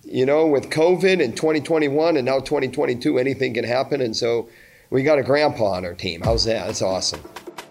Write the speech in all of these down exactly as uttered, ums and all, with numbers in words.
you know, with COVID in twenty twenty-one and now twenty twenty-two, anything can happen. And so we got a grandpa on our team. How's that? That's awesome.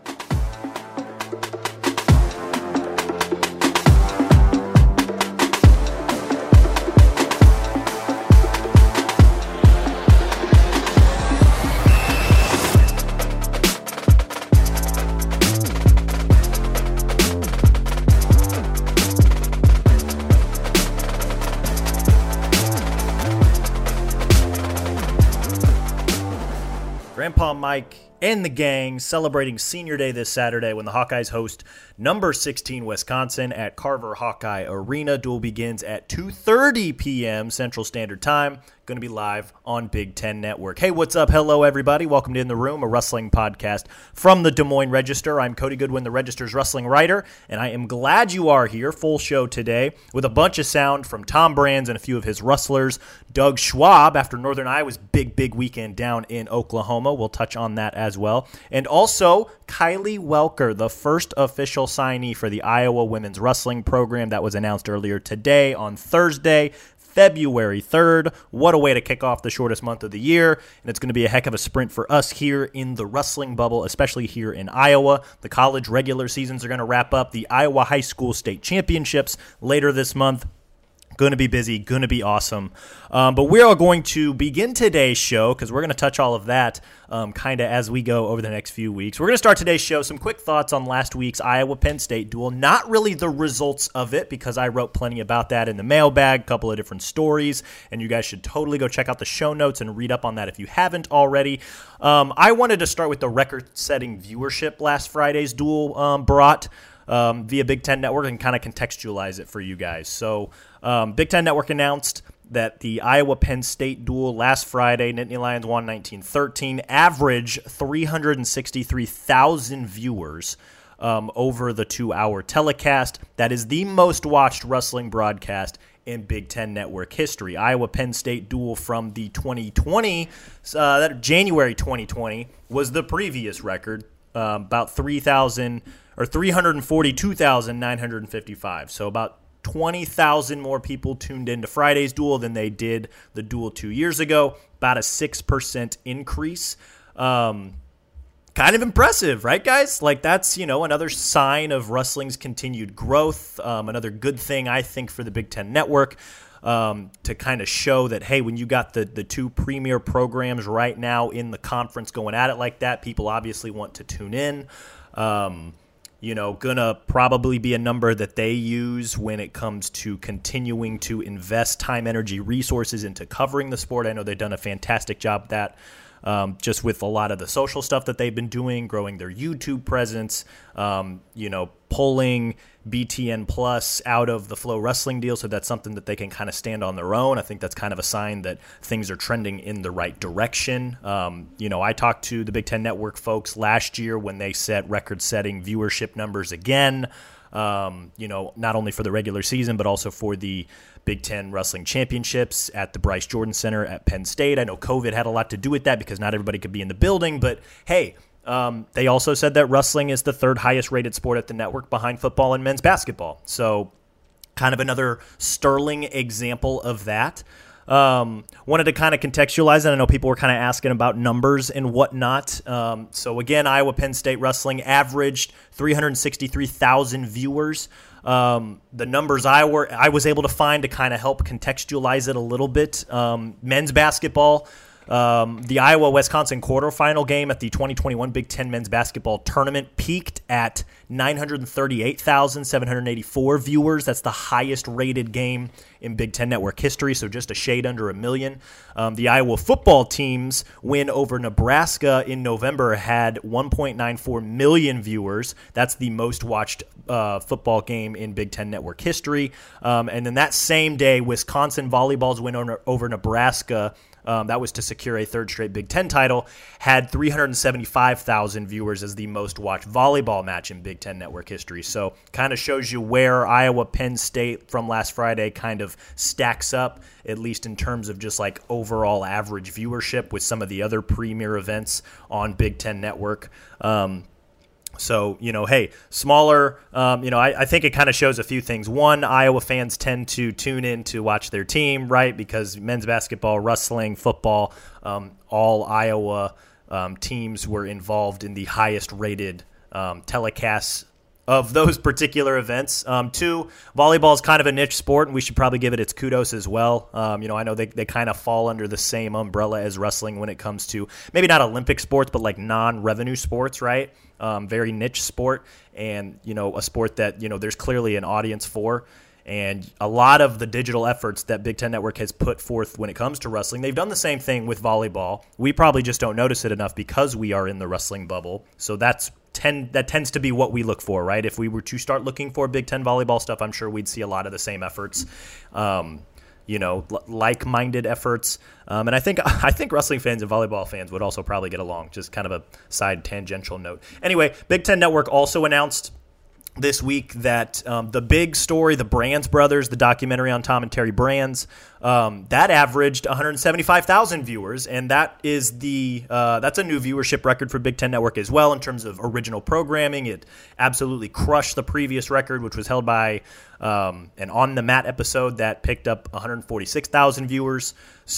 Grandpa Mike and the gang celebrating Senior Day this Saturday when the Hawkeyes host number sixteen Wisconsin at Carver Hawkeye Arena. Duel begins at two thirty p.m. Central Standard Time. Going to be live on Big Ten Network. Hey, what's up? Hello, everybody. Welcome to In the Room, a wrestling podcast from the Des Moines Register. I'm Cody Goodwin, the Register's wrestling writer, and I am glad you are here. Full show today with a bunch of sound from Tom Brands and a few of his wrestlers. Doug Schwab after Northern Iowa's big, big weekend down in Oklahoma. We'll touch on that as well. And also Kylie Welker, the first official signee for the Iowa women's wrestling program that was announced earlier today on Thursday, February third. What a way to kick off the shortest month of the year, and it's going to be a heck of a sprint for us here in the wrestling bubble, especially here in Iowa. The college regular seasons are going to wrap up. The Iowa High School State Championships later this month. Going to be busy, going to be awesome. Um, but we are going to begin today's show because we're going to touch all of that um, kind of as we go over the next few weeks. We're going to start today's show. Some quick thoughts on last week's Iowa-Penn State duel. Not really the results of it because I wrote plenty about that in the mailbag, a couple of different stories, and you guys should totally go check out the show notes and read up on that if you haven't already. Um, I wanted to start with the record-setting viewership last Friday's duel um, brought. Um, via Big Ten Network and kind of contextualize it for you guys. So um, Big Ten Network announced that the Iowa-Penn State duel last Friday, Nittany Lions won nineteen thirteen, average three hundred sixty-three thousand viewers um, over the two-hour telecast. That is the most watched wrestling broadcast in Big Ten Network history. Iowa-Penn State duel from the twenty twenty, uh, that January twenty twenty, was the previous record, uh, about three thousand or three hundred forty-two thousand nine hundred fifty-five. So about twenty thousand more people tuned into Friday's duel than they did the duel two years ago. About a six percent increase. Um, kind of impressive, right, guys? Like, that's, you know, another sign of wrestling's continued growth. Um, another good thing, I think, for the Big Ten Network. Um, to kind of show that, hey, when you got the, the two premier programs right now in the conference going at it like that, people obviously want to tune in. Um, You know, gonna probably be a number that they use when it comes to continuing to invest time, energy, resources into covering the sport. I know they've done a fantastic job with that, um, just with a lot of the social stuff that they've been doing, growing their YouTube presence, um, you know, pulling B T N Plus out of the Flow Wrestling deal, so that's something that they can kind of stand on their own. I think that's kind of a sign that things are trending in the right direction. Um, you know, I talked to the Big Ten Network folks last year when they set record-setting viewership numbers again, um, you know, not only for the regular season, but also for the Big Ten Wrestling Championships at the Bryce Jordan Center at Penn State. I know COVID had a lot to do with that because not everybody could be in the building, but hey, Um, they also said that wrestling is the third highest rated sport at the network behind football and men's basketball. So kind of another sterling example of that. Um, wanted to kind of contextualize it. I know people were kind of asking about numbers and whatnot. Um, so again, Iowa Penn State wrestling averaged three hundred sixty-three thousand viewers. Um, the numbers I were I was able to find to kind of help contextualize it a little bit. Um, men's basketball. Um, the Iowa-Wisconsin quarterfinal game at the twenty twenty-one Big Ten Men's Basketball Tournament peaked at nine hundred thirty-eight thousand seven hundred eighty-four viewers. That's the highest-rated game in Big Ten Network history, so just a shade under a million. Um, the Iowa football team's win over Nebraska in November had one point nine four million viewers. That's the most-watched uh, football game in Big Ten Network history. Um, and then that same day, Wisconsin volleyball's win over, over Nebraska, Um, that was to secure a third straight Big Ten title, had three hundred seventy-five thousand viewers as the most watched volleyball match in Big Ten Network history. So kind of shows you where Iowa Penn State from last Friday kind of stacks up, at least in terms of just like overall average viewership with some of the other premier events on Big Ten Network. Um, So, you know, hey, smaller, um, you know, I, I think it kind of shows a few things. One, Iowa fans tend to tune in to watch their team, right? Because men's basketball, wrestling, football, um, all Iowa um, teams were involved in the highest rated um, telecasts of those particular events. Um, two, volleyball is kind of a niche sport, and we should probably give it its kudos as well. Um, you know, I know they, they kind of fall under the same umbrella as wrestling when it comes to maybe not Olympic sports, but like non-revenue sports, right? Um, very niche sport, and, you know, a sport that, you know, there's clearly an audience for. And a lot of the digital efforts that Big Ten Network has put forth when it comes to wrestling, they've done the same thing with volleyball. We probably just don't notice it enough because we are in the wrestling bubble. So that's tend that tends to be what we look for, right? If we were to start looking for Big Ten volleyball stuff, I'm sure we'd see a lot of the same efforts, um, you know, l- like-minded efforts. Um, and I think I think wrestling fans and volleyball fans would also probably get along. Just kind of a side tangential note. Anyway, Big Ten Network also announced this week that um, the big story, the Brands Brothers, the documentary on Tom and Terry Brands, um, that averaged one hundred seventy-five thousand viewers, and that is the uh, that's a new viewership record for Big Ten Network as well in terms of original programming. It absolutely crushed the previous record, which was held by um, an On the Mat episode that picked up one hundred forty-six thousand viewers.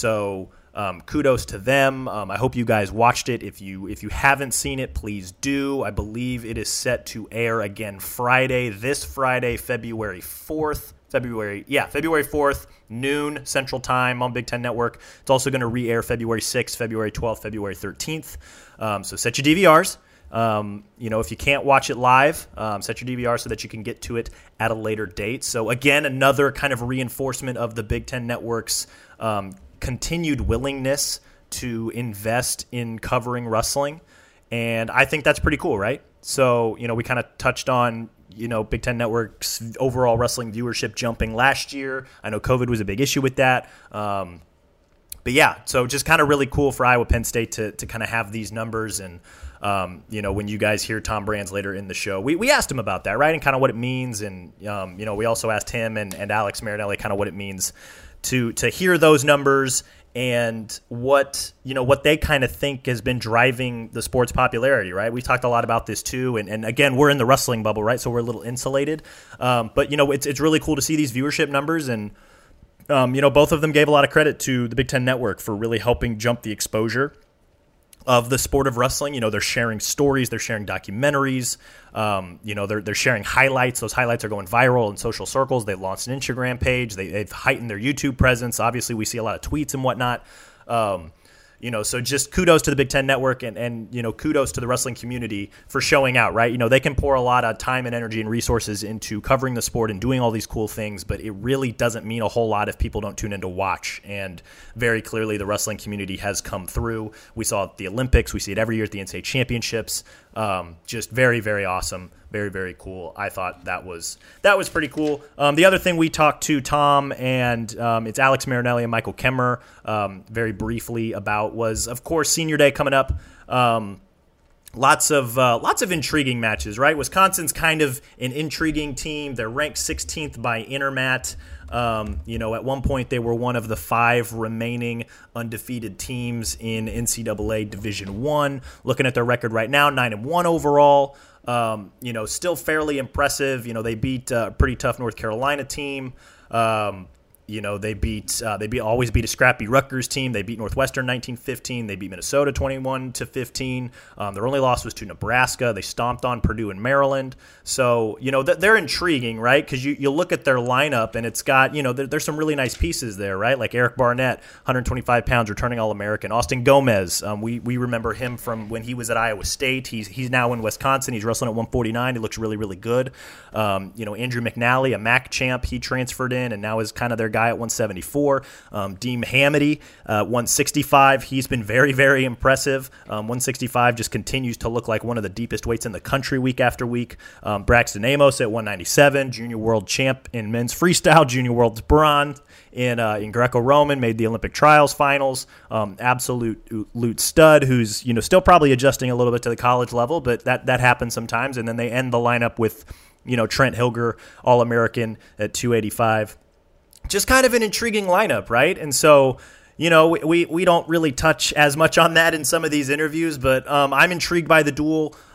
So Um, kudos to them. Um, I hope you guys watched it. If you if you haven't seen it, please do. I believe it is set to air again Friday, this Friday, February fourth. February, yeah, February fourth, noon Central Time on Big Ten Network. It's also going to re-air February sixth, February twelfth, February thirteenth. Um, so set your D V Rs. Um, you know, if you can't watch it live, um, set your D V R so that you can get to it at a later date. So again, another kind of reinforcement of the Big Ten Network's um, continued willingness to invest in covering wrestling. And I think that's pretty cool, right? So, you know, we kind of touched on, you know, Big Ten Network's overall wrestling viewership jumping last year. I know COVID was a big issue with that. Um, but yeah, so just kind of really cool for Iowa Penn State to to kind of have these numbers. And, um, you know, when you guys hear Tom Brands later in the show, we, we asked him about that, right? And kind of what it means. And, um, you know, we also asked him and, and Alex Marinelli kind of what it means to to hear those numbers and what, you know, what they kind of think has been driving the sport's popularity, right? We talked a lot about this too, and, and again, we're in the wrestling bubble, right? So we're a little insulated, um, but, you know, it's it's really cool to see these viewership numbers, and, um, you know, both of them gave a lot of credit to the Big Ten Network for really helping jump the exposure of the sport of wrestling. You know, they're sharing stories, they're sharing documentaries, um, you know, they're they're sharing highlights. Those highlights are going viral in social circles. They launched an Instagram page. They, they've heightened their YouTube presence. Obviously, we see a lot of tweets and whatnot. Um, You know, so just kudos to the Big Ten Network and, and, you know, kudos to the wrestling community for showing out, right? You know, they can pour a lot of time and energy and resources into covering the sport and doing all these cool things, but it really doesn't mean a whole lot if people don't tune in to watch. And very clearly the wrestling community has come through. We saw it at the Olympics. We see it every year at the N C A A Championships. Um, just very, very awesome. Very, very cool. I thought that was that was pretty cool. Um, the other thing we talked to Tom and um, it's Alex Marinelli and Michael Kemmer um, very briefly about was, of course, Senior Day coming up. Um, lots of uh, lots of intriguing matches, right? Wisconsin's kind of an intriguing team. They're ranked sixteenth by Intermat. Um, you know, at one point they were one of the five remaining undefeated teams in N C double A Division One. Looking at their record right now, nine and one overall. Um, you know, still fairly impressive. You know, they beat a pretty tough North Carolina team. Um, you know, they beat uh, they beat always beat a scrappy Rutgers team. They beat Northwestern nineteen fifteen. They beat Minnesota twenty-one to fifteen. Um, their only loss was to Nebraska. They stomped on Purdue and Maryland. So, you know, th- they're intriguing, right? Because you, you look at their lineup and it's got, you know, there, there's some really nice pieces there, right? Like Eric Barnett, one hundred twenty-five pounds, returning All-American. Austin Gomez, um, we we remember him from when he was at Iowa State. He's he's now in Wisconsin. He's wrestling at one forty-nine. He looks really, really good. Um, you know, Andrew McNally, a M A C champ, he transferred in and now is kind of their guy at one seventy-four. Um, Dean Hamady, uh, one sixty-five. He's been very, very impressive. Um, one sixty-five just continues to look like one of the deepest weights in the country week after week. Um, Braxton Amos at one ninety-seven, junior world champ in men's freestyle, junior world's bronze in uh, in Greco-Roman, made the Olympic trials finals. Um, absolute loot stud who's, you know, still probably adjusting a little bit to the college level, but that that happens sometimes. And then they end the lineup with, you know, Trent Hilger, All-American at two eighty-five. Just kind of an intriguing lineup, right? And so, you know, we, we, we don't really touch as much on that in some of these interviews, but um, I'm intrigued by the duel.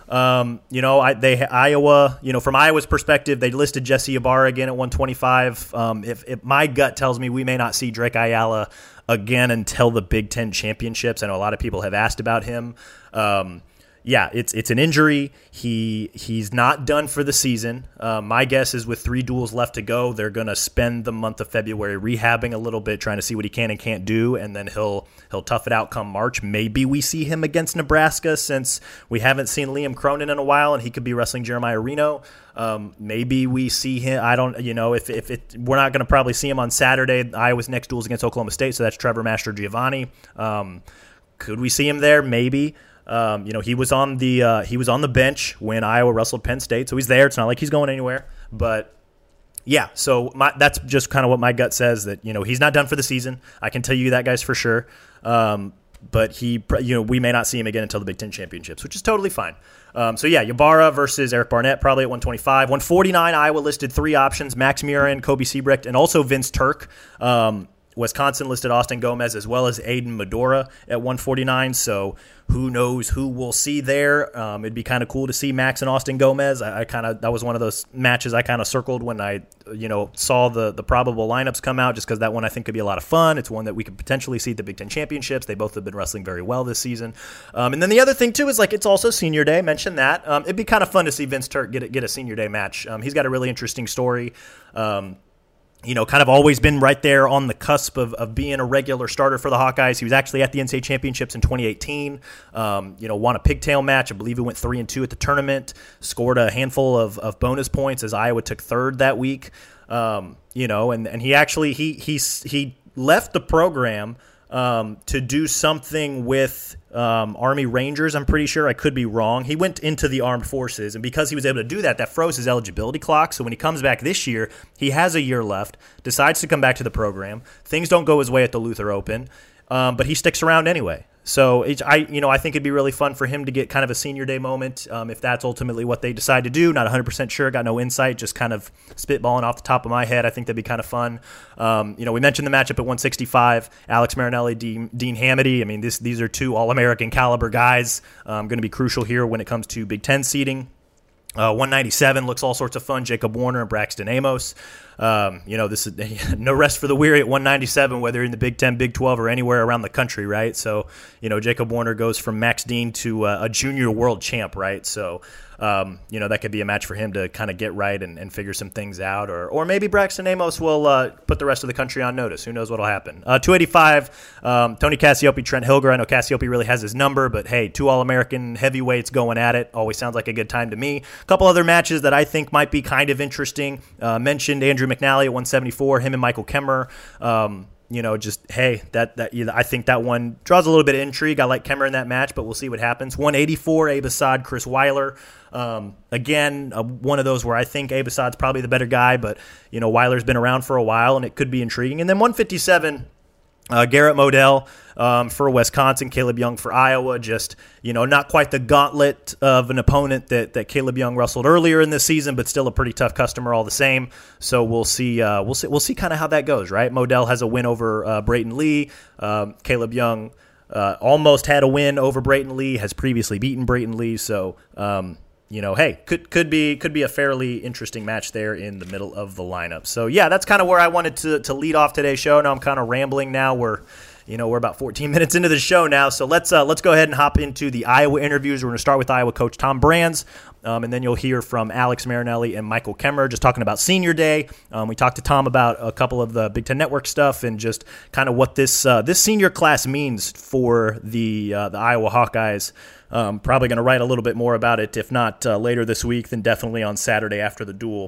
Um, you know, I, they Iowa. You know, from Iowa's perspective, they listed Jesse Ibarra again at one twenty-five. Um, if, if my gut tells me we may not see Drake Ayala again until the Big Ten championships. I know a lot of people have asked about him. Um, Yeah, it's it's an injury. He he's not done for the season. Uh, my guess is with three duels left to go, they're going to spend the month of February rehabbing a little bit, trying to see what he can and can't do, and then he'll he'll tough it out come March. Maybe we see him against Nebraska since we haven't seen Liam Cronin in a while, and he could be wrestling Jeremiah Reno. Um, maybe we see him. I don't, you know, if if it, we're not going to probably see him on Saturday. Iowa's next duel is against Oklahoma State, so that's Trevor Master Giovanni. Um, could we see him there? Maybe. Um, you know, he was on the uh, he was on the bench when Iowa wrestled Penn State, so he's there. It's not like he's going anywhere. But yeah, so my, that's just kind of what my gut says, that you know he's not done for the season. I can tell you that, guys, for sure. Um, but he, you know, we may not see him again until the Big Ten championships, which is totally fine. Um, so yeah, Ybarra versus Eric Barnett probably at one twenty-five, one forty-nine. Iowa listed three options: Max Murin, Kobe Siebrecht, and also Vince Turk. Um, Wisconsin listed Austin Gomez as well as Aiden Medora at one forty-nine, so who knows who we'll see there. Um, it'd be kind of cool to see Max and Austin Gomez. I, I kind of that was one of those matches I kind of circled when I you know saw the the probable lineups come out, just because that one I think could be a lot of fun. It's one that we could potentially see at the Big Ten championships. They both have been wrestling very well this season. Um, and then the other thing too is like it's also Senior Day. Mentioned that. Um, it'd be kind of fun to see Vince Turk get a, get a Senior Day match. Um, he's got a really interesting story. Um, You know, kind of always been right there on the cusp of, of being a regular starter for the Hawkeyes. He was actually at the N C double A championships in twenty eighteen. Um, you know, won a pigtail match. I believe he went three and two at the tournament. Scored a handful of, of bonus points as Iowa took third that week. Um, you know, and, and he actually he he he left the program um, to do something with um, Army Rangers. I'm pretty sure. I could be wrong. He went into the armed forces, and because he was able to do that, that froze his eligibility clock. So when he comes back this year, he has a year left, decides to come back to the program. Things don't go his way at the Luther Open, um, but he sticks around anyway. So it's, I, you know, I think it'd be really fun for him to get kind of a Senior Day moment, um, if that's ultimately what they decide to do. Not one hundred percent sure, got no insight, just kind of spitballing off the top of my head. I think that'd be kind of fun. Um, you know, we mentioned the matchup at one sixty-five, Alex Marinelli, Dean, Dean Hamady. I mean, this, these are two All-American caliber guys, um, going to be crucial here when it comes to Big Ten seeding. Uh, one ninety-seven looks all sorts of fun. Jacob Warner and Braxton Amos. Um, you know, this is no rest for the weary at one ninety-seven, whether in the Big Ten, Big twelve, or anywhere around the country, right? So, you know, Jacob Warner goes from Max Dean to uh, a junior world champ, right? So, um, you know, that could be a match for him to kind of get right and, and figure some things out. Or or maybe Braxton Amos will uh, put the rest of the country on notice. Who knows what will happen. Uh, two eighty-five, um, Tony Cassiope, Trent Hilger. I know Cassiope really has his number, but hey, two All-American heavyweights going at it. Always sounds like a good time to me. A couple other matches that I think might be kind of interesting. Uh, mentioned Andrew McNally at one seventy-four, him and Michael Kemmer. Um, you know, just, hey, that that I think that one draws a little bit of intrigue. I like Kemmer in that match, but we'll see what happens. one eighty-four, Abe Assad, Chris Weiler. Um, again, uh, one of those where I think Abe Assad's probably the better guy, but, you know, Weiler's been around for a while, and it could be intriguing. And then one fifty-seven, uh, Garrett Modell um, for Wisconsin, Caleb Young for Iowa. Just, you know, not quite the gauntlet of an opponent that, that Caleb Young wrestled earlier in this season, but still a pretty tough customer all the same. So we'll see. Uh, we'll see. We'll see kind of how that goes, right? Modell has a win over uh, Brayton Lee. Um, Caleb Young uh, almost had a win over Brayton Lee. Has previously beaten Brayton Lee. So. Um, You know, hey, could could be could be a fairly interesting match there in the middle of the lineup. So yeah, that's kind of where I wanted to to lead off today's show. Now I'm kind of rambling. Now we're, you know, we're about fourteen minutes into the show now. So let's uh, let's go ahead and hop into the Iowa interviews. We're going to start with Iowa coach Tom Brands, um, and then you'll hear from Alex Marinelli and Michael Kemmer, just talking about Senior Day. Um, we talked to Tom about a couple of the Big Ten Network stuff and just kind of what this uh, this senior class means for the uh, the Iowa Hawkeyes. Um, probably going to write a little bit more about it, if not uh, later this week, then definitely on Saturday after the duel.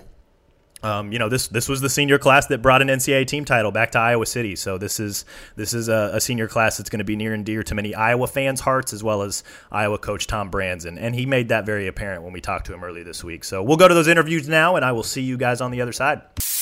Um, you know, this this was the senior class that brought an N C double A team title back to Iowa City. So this is this is a, a senior class that's going to be near and dear to many Iowa fans' hearts, as well as Iowa coach Tom Brands. And, and he made that very apparent when we talked to him earlier this week. So we'll go to those interviews now, and I will see you guys on the other side.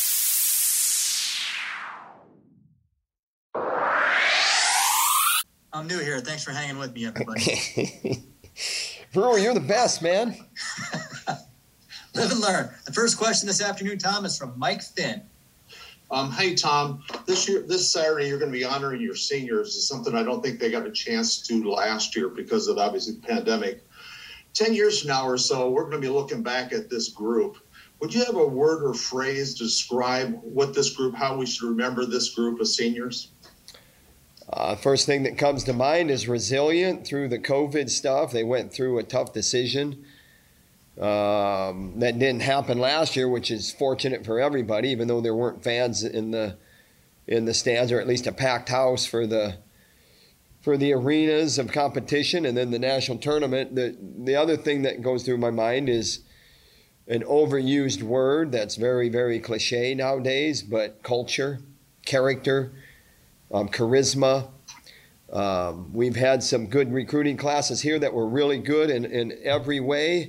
I'm new here. Thanks for hanging with me, everybody. Brewer, you're the best, man. Live and learn. The first question this afternoon, Tom, is from Mike Finn. Um, hey, Tom, this year, this Saturday, you're going to be honoring your seniors. Is something I don't think they got a chance to last year because of, obviously, the pandemic. ten years from now or so, we're going to be looking back at this group. Would you have a word or phrase to describe what this group, how we should remember this group of seniors? Uh, first thing that comes to mind is resilient through the COVID stuff. They went through a tough decision um, that didn't happen last year, which is fortunate for everybody, even though there weren't fans in the in the stands, or at least a packed house for the for the arenas of competition and then the national tournament. The the other thing that goes through my mind is an overused word that's very, very cliche nowadays, but culture, character, um, charisma. Um, we've had some good recruiting classes here that were really good in, in every way.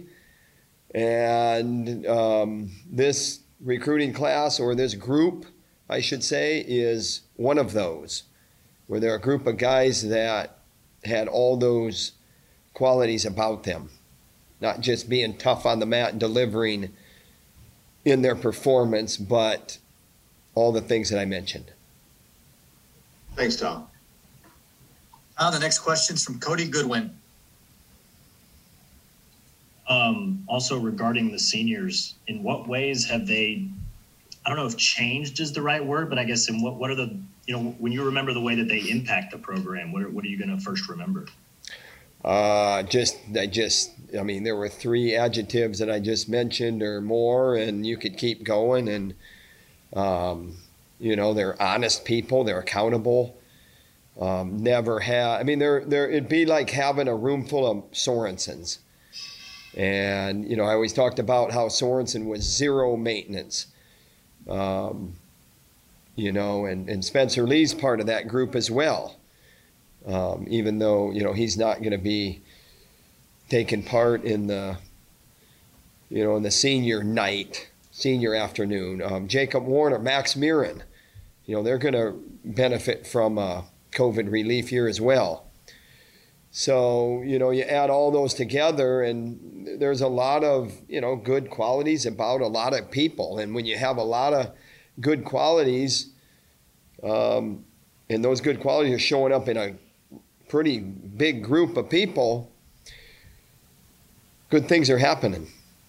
And um, this recruiting class, or this group, I should say, is one of those, where there are a group of guys that had all those qualities about them, not just being tough on the mat and delivering in their performance, but all the things that I mentioned. Thanks, Tom. Now the next question is from Cody Goodwin. Um, also regarding the seniors, in what ways have they, I don't know if changed is the right word, but I guess in what, what are the, you know, when you remember the way that they impact the program, what are, what are you going to first remember? Uh, just, I just, I mean, there were three adjectives that I just mentioned or more, and you could keep going. And, um, you know, they're honest people, they're accountable. Um, never had, I mean, they're, they're, it'd be like having a room full of Sorensens. And, you know, I always talked about how Sorensen was zero maintenance. Um, you know, and, and Spencer Lee's part of that group as well. Um, even though, you know, he's not going to be taking part in the, you know, in the senior night, senior afternoon. Um, Jacob Warner, Max Mirren, you know, they're going to benefit from a COVID relief year as well. So, you know, you add all those together, and there's a lot of, you know, good qualities about a lot of people. And when you have a lot of good qualities, um, and those good qualities are showing up in a pretty big group of people, good things are happening.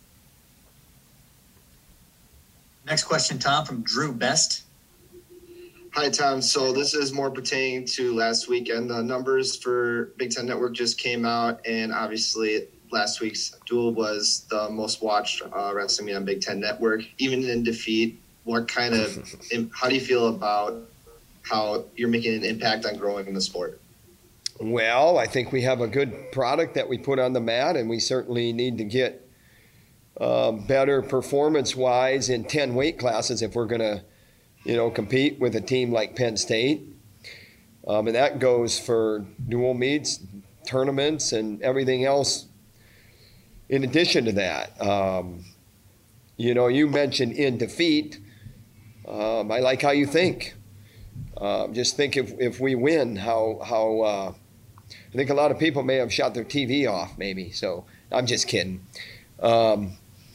Next question, Tom, from Drew Best. Hi, Tom. So this is more pertaining to last weekend. The numbers for Big Ten Network just came out, and obviously last week's duel was the most watched uh, wrestling meet on Big Ten Network. Even in defeat, what kind of, how do you feel about how you're making an impact on growing in the sport? Well, I think we have a good product that we put on the mat, and we certainly need to get uh, better performance-wise in ten weight classes if we're going to, you know, compete with a team like Penn State. Um, and that goes for dual meets, tournaments, and everything else in addition to that. Um, you know, you mentioned in defeat. Um, I like how you think. Uh, just think if, if we win, how, how uh, I think a lot of people may have shut their T V off maybe. So I'm just kidding. Um,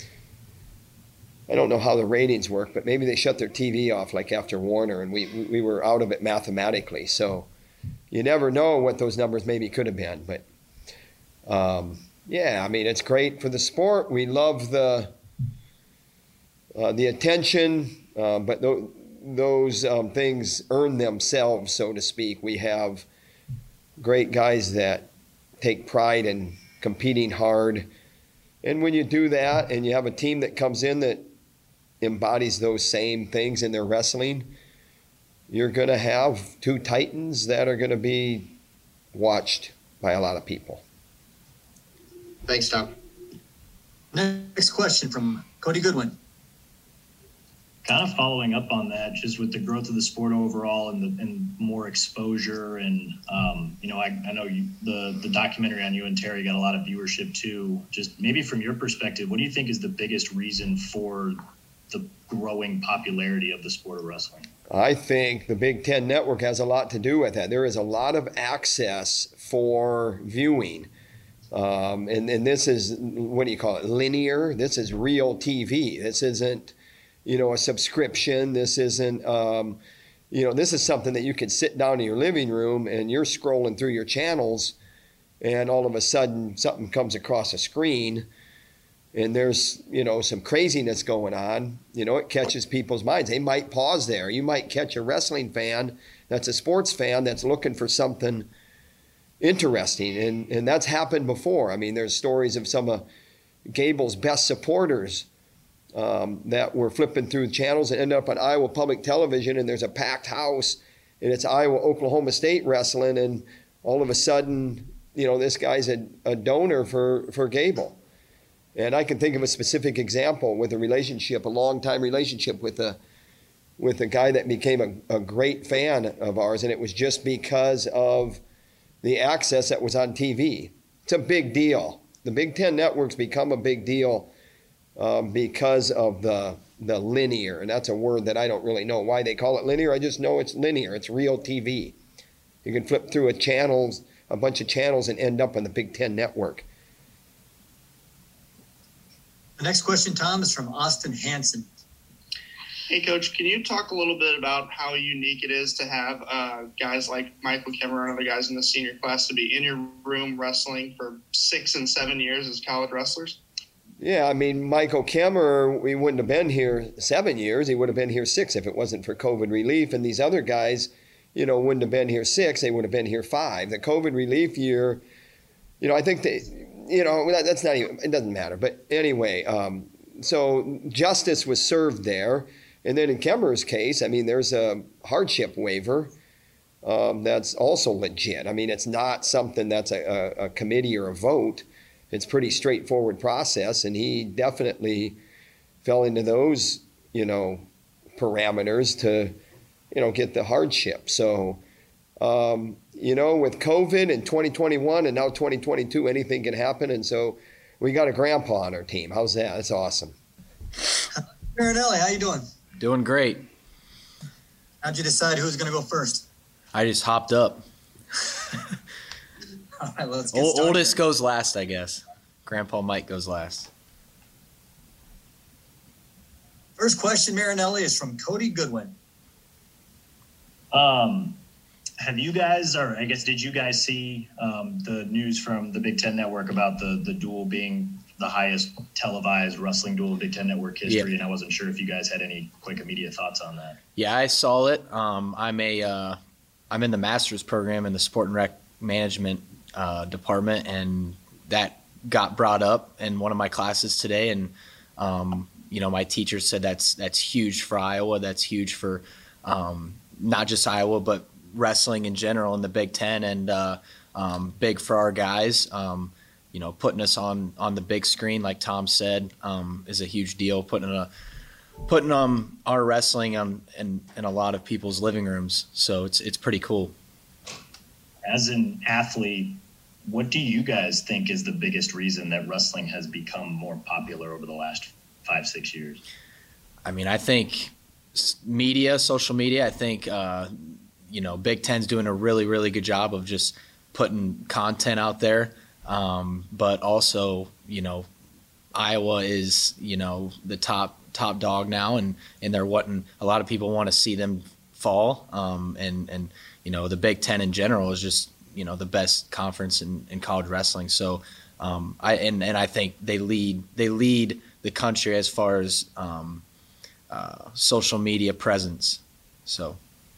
I don't know how the ratings work, but maybe they shut their T V off like after Warner, and we we were out of it mathematically. So you never know what those numbers maybe could have been. But um, yeah, I mean, it's great for the sport. We love the uh, the attention, uh, but th- those um, things earn themselves, so to speak. We have great guys that take pride in competing hard. And when you do that and you have a team that comes in that embodies those same things in their wrestling, you're going to have two titans that are going to be watched by a lot of people. Thanks, Tom. Next question from Cody Goodwin. Kind of following up on that, just with the growth of the sport overall and the and more exposure, and um, you know, I, I know you, the the documentary on you and Terry got a lot of viewership too. Just maybe from your perspective, what do you think is the biggest reason for the growing popularity of the sport of wrestling? I think the Big Ten Network has a lot to do with that. There is a lot of access for viewing. Um, and, and this is, what do you call it, linear? This is real T V. This isn't, you know, a subscription. This isn't, um, you know, this is something that you could sit down in your living room and you're scrolling through your channels and all of a sudden something comes across a screen and there's, you know, some craziness going on, you know, it catches people's minds. They might pause there. You might catch a wrestling fan that's a sports fan that's looking for something interesting. And, and that's happened before. I mean, there's stories of some of Gable's best supporters um, that were flipping through channels and end up on Iowa Public Television, and there's a packed house, and it's Iowa Oklahoma State wrestling, and all of a sudden, you know, this guy's a, a donor for, for Gable. And I can think of a specific example with a relationship, a long-time relationship with a with a guy that became a, a great fan of ours, and it was just because of the access that was on T V. It's a big deal. The Big Ten networks become a big deal um, because of the the linear, and that's a word that I don't really know why they call it linear. I just know it's linear. It's real T V. You can flip through a channels, a bunch of channels, and end up on the Big Ten network. The next question, Tom, is from Austin Hanson. Hey, Coach, can you talk a little bit about how unique it is to have uh, guys like Michael Kemmerer and other guys in the senior class to be in your room wrestling for six and seven years as college wrestlers? Yeah, I mean, Michael Kemmerer, we wouldn't have been here seven years. He would have been here six if it wasn't for COVID relief. And these other guys, you know, wouldn't have been here six. They would have been here five. The COVID relief year, you know, I think they, you know, that, that's not even, it doesn't matter. But anyway, um, so justice was served there. And then in Kemmerer's case, I mean, there's a hardship waiver um, that's also legit. I mean, it's not something that's a, a, a committee or a vote. It's pretty straightforward process, and he definitely fell into those, you know, parameters to, you know, get the hardship. So, um, you know, with COVID in twenty twenty-one and now twenty twenty-two, anything can happen. And so we got a grandpa on our team. How's that? That's awesome. Marinelli, how you doing? Doing great. How'd you decide who was going to go first? I just hopped up. All right, let's get Old, started. oldest goes last, I guess. Grandpa Mike goes last. First question, Marinelli, is from Cody Goodwin. Um, have you guys, or I guess, did you guys see um, the news from the Big Ten Network about the the duel being the highest televised wrestling duel in Big Ten Network history? Yeah. And I wasn't sure if you guys had any quick immediate thoughts on that. Yeah, I saw it. Um, I'm a uh, I'm in the master's program in the sport and rec management uh, department, and that got brought up in one of my classes today. And um, you know, my teacher said that's that's huge for Iowa. That's huge for um, not just Iowa, but wrestling in general in the Big Ten, and uh, um, big for our guys. Um, you know, putting us on, on the big screen, like Tom said, um, is a huge deal. Putting a putting um our wrestling on in, in a lot of people's living rooms. So it's it's pretty cool. As an athlete, what do you guys think is the biggest reason that wrestling has become more popular over the last five, six years? I mean, I think media, social media. I think uh, you know, Big Ten's doing a really really good job of just putting content out there. Um, but also, you know, Iowa is, you know, the top top dog now, and, and they're wanting, a lot of people want to see them fall. Um, and, and, you know, the Big Ten in general is just, you know, the best conference in, in college wrestling. So um, I and, and I think they lead they lead the country as far as um, uh, social media presence. So,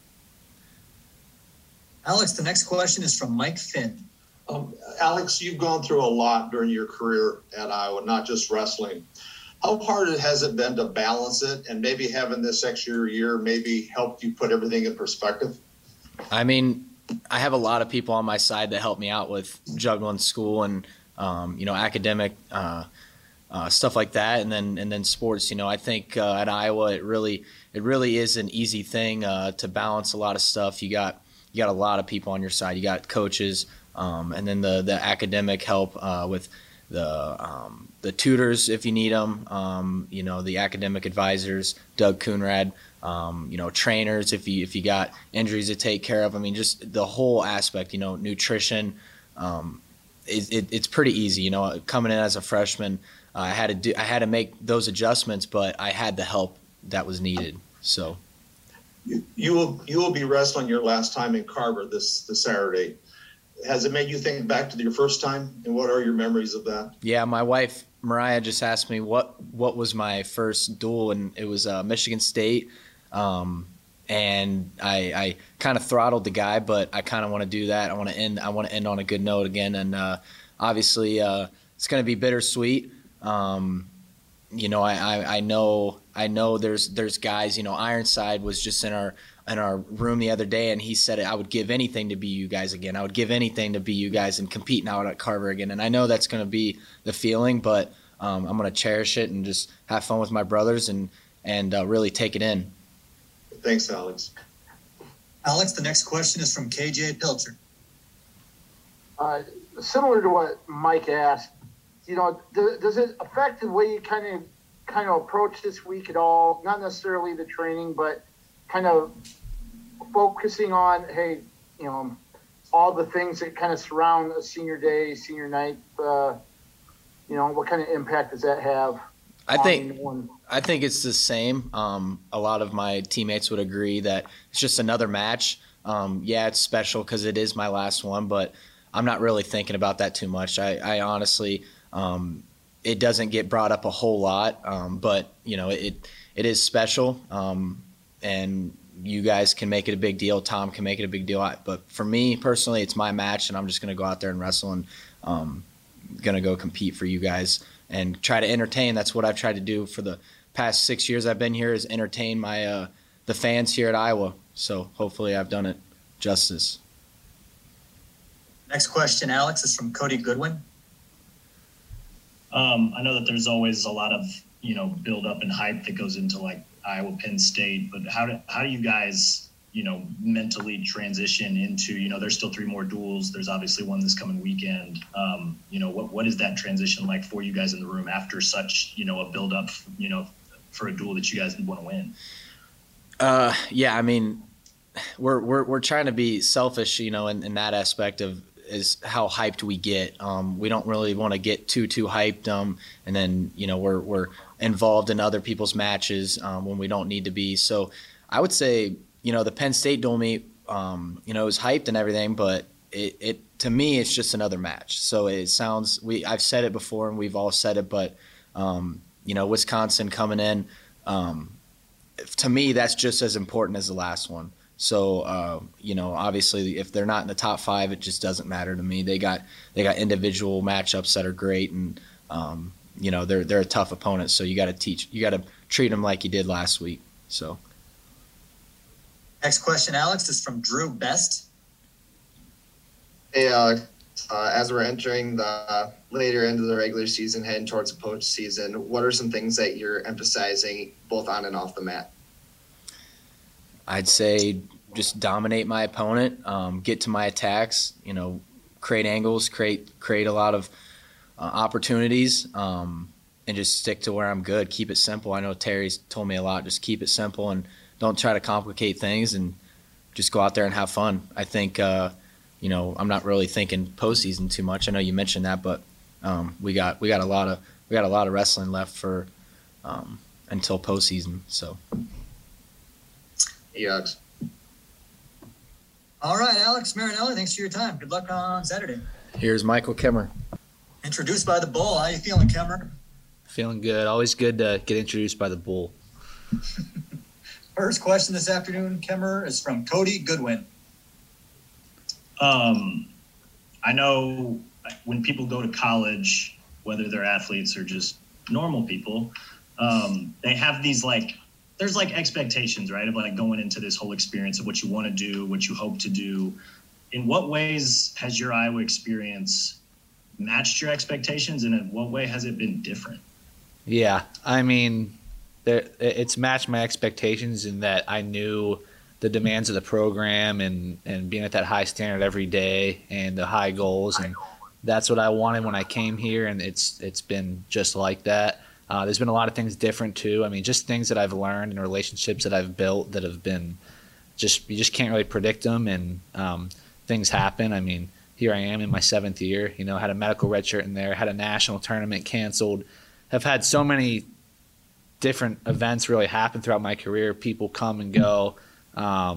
Alex, the next question is from Mike Finn. Um, Alex, you've gone through a lot during your career at Iowa, not just wrestling. How hard has it been to balance it, and maybe having this extra year maybe helped you put everything in perspective? I mean, I have a lot of people on my side that help me out with juggling school and, um, you know, academic uh, uh, stuff like that, and then and then sports. You know, I think uh, at Iowa it really it really is an easy thing uh, to balance a lot of stuff. You got you got a lot of people on your side. You got coaches. Um, and then the, the academic help uh, with the um, the tutors if you need them, um, you know, the academic advisors, Doug Coonrad, um, you know, trainers if you if you got injuries to take care of. I mean, just the whole aspect, you know, nutrition. Um, it, it, it's pretty easy, you know. Coming in as a freshman, uh, I had to do I had to make those adjustments, but I had the help that was needed. So, You, you will you will be wrestling your last time in Carver this this Saturday. has it made you think back to your first time? And what are your memories of that? Yeah, my wife Mariah just asked me what what was my first duel, and it was uh, Michigan State. Um, and I, I kind of throttled the guy, but I kind of want to do that. I want to end. I want to end on a good note again, and uh, obviously uh, it's going to be bittersweet. Um, you know, I, I, I know I know there's there's guys. You know, Ironside was just in our in our room the other day, and he said I would give anything to be you guys again. I would give anything to be you guys and compete now at Carver again. And I know that's going to be the feeling, but um, I'm going to cherish it and just have fun with my brothers and and uh, really take it in. Thanks, Alex. Alex, the next question is from K J Pilcher. Uh, similar to what Mike asked, you know, th- does it affect the way you kind of kind of approach this week at all? Not necessarily the training, but kind of focusing on, hey, you know, all the things that kind of surround a senior day, senior night. Uh, you know, what kind of impact does that have? I think I think it's the same. Um, a lot of my teammates would agree that it's just another match. Um, yeah, it's special because it is my last one, but I'm not really thinking about that too much. I, I honestly, um, it doesn't get brought up a whole lot, um, but you know, it it is special, um, and you guys can make it a big deal. Tom can make it a big deal. But for me personally, it's my match, and I'm just gonna go out there and wrestle and um, gonna go compete for you guys and try to entertain. That's what I've tried to do for the past six years I've been here, is entertain my uh, the fans here at Iowa. So hopefully I've done it justice. Next question, Alex, is from Cody Goodwin. Um, I know that there's always a lot of, you know, build up and hype that goes into like Iowa, Penn State, but how do, how do you guys, you know, mentally transition into, you know, there's still three more duels. There's obviously one this coming weekend. Um, you know, what, what is that transition like for you guys in the room after such, you know, a build up, you know, for a duel that you guys want to win? Uh, yeah, I mean, we're, we're, we're trying to be selfish, you know, in, in that aspect of, is how hyped we get. Um, we don't really want to get too, too hyped. Um, and then, you know, we're, we're involved in other people's matches um, when we don't need to be. So I would say, you know, the Penn State duel meet, um, you know, it was hyped and everything, but it, it, to me, it's just another match. So it sounds, we, I've said it before and we've all said it, but, um, you know, Wisconsin coming in, um, to me, that's just as important as the last one. So, uh, you know, obviously if they're not in the top five, it just doesn't matter to me. They got, they got individual matchups that are great, and, um, you know, they're, they're a tough opponent. So you got to teach, you got to treat them like you did last week. So. Next question, Alex, is from Drew Best. Hey, uh, uh, as we're entering the later end of the regular season, heading towards the postseason, what are some things that you're emphasizing both on and off the mat? I'd say just dominate my opponent, um, get to my attacks, you know, create angles, create create a lot of uh, opportunities, um, and just stick to where I'm good. Keep it simple. I know Terry's told me a lot. Just keep it simple and don't try to complicate things, and just go out there and have fun. I think, uh, you know, I'm not really thinking postseason too much. I know you mentioned that, but um, we got we got a lot of we got a lot of wrestling left for um, until postseason. So. Yucks. All right, Alex Marinelli, thanks for your time. Good luck on Saturday. Here's Michael Kemmer. Introduced by the Bull. How you feeling, Kemmer? Feeling good. Always good to get introduced by the Bull. First question this afternoon, Kemmer, is from Cody Goodwin. Um, I know when people go to college, whether they're athletes or just normal people, um, they have these like, there's like expectations, right? Of like going into this whole experience of what you want to do, what you hope to do. In what ways has your Iowa experience matched your expectations, and in what way has it been different? Yeah, I mean, there, it's matched my expectations in that I knew the demands of the program and, and being at that high standard every day and the high goals. And that's what I wanted when I came here, and it's it's been just like that. Uh, there's been a lot of things different too. I mean, just things that I've learned and relationships that I've built that have been just, you just can't really predict them, and um, things happen. I mean, here I am in my seventh year, you know, had a medical red shirt in there, had a national tournament canceled, have had so many different events really happen throughout my career. People come and go. Um,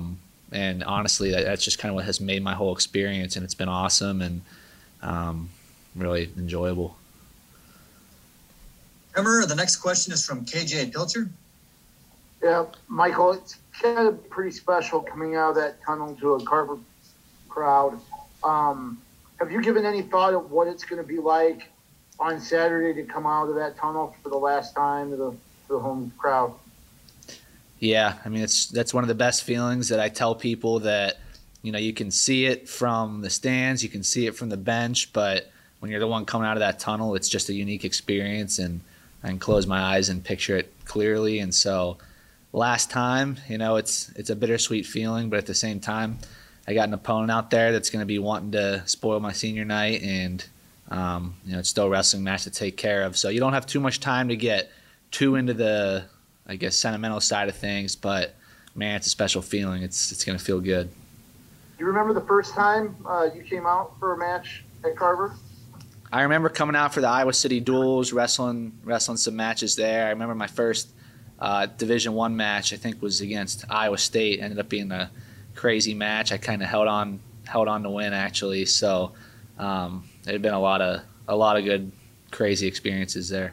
and honestly, that, that's just kind of what has made my whole experience, and it's been awesome and um, really enjoyable. Remember, the next question is from K J Pilcher. Yeah, Michael, it's kind of pretty special coming out of that tunnel to a Carver crowd. Um, have you given any thought of what it's going to be like on Saturday to come out of that tunnel for the last time to the, to the home crowd? Yeah, I mean, it's that's one of the best feelings that I tell people that, you know, you can see it from the stands, you can see it from the bench, but when you're the one coming out of that tunnel, it's just a unique experience, and I can close my eyes and picture it clearly. And so last time, you know, it's it's a bittersweet feeling, but at the same time, I got an opponent out there that's going to be wanting to spoil my senior night, and um, you know, it's still a wrestling match to take care of. So you don't have too much time to get too into the, I guess, sentimental side of things, but man, it's a special feeling. It's it's going to feel good. Do you remember the first time uh, you came out for a match at Carver? I remember coming out for the Iowa City Duels, wrestling wrestling some matches there. I remember my first uh, Division One match, I think, was against Iowa State. Ended up being a crazy match. I kind of held on held on to win, actually. So um, there had been a lot of a lot of good, crazy experiences there.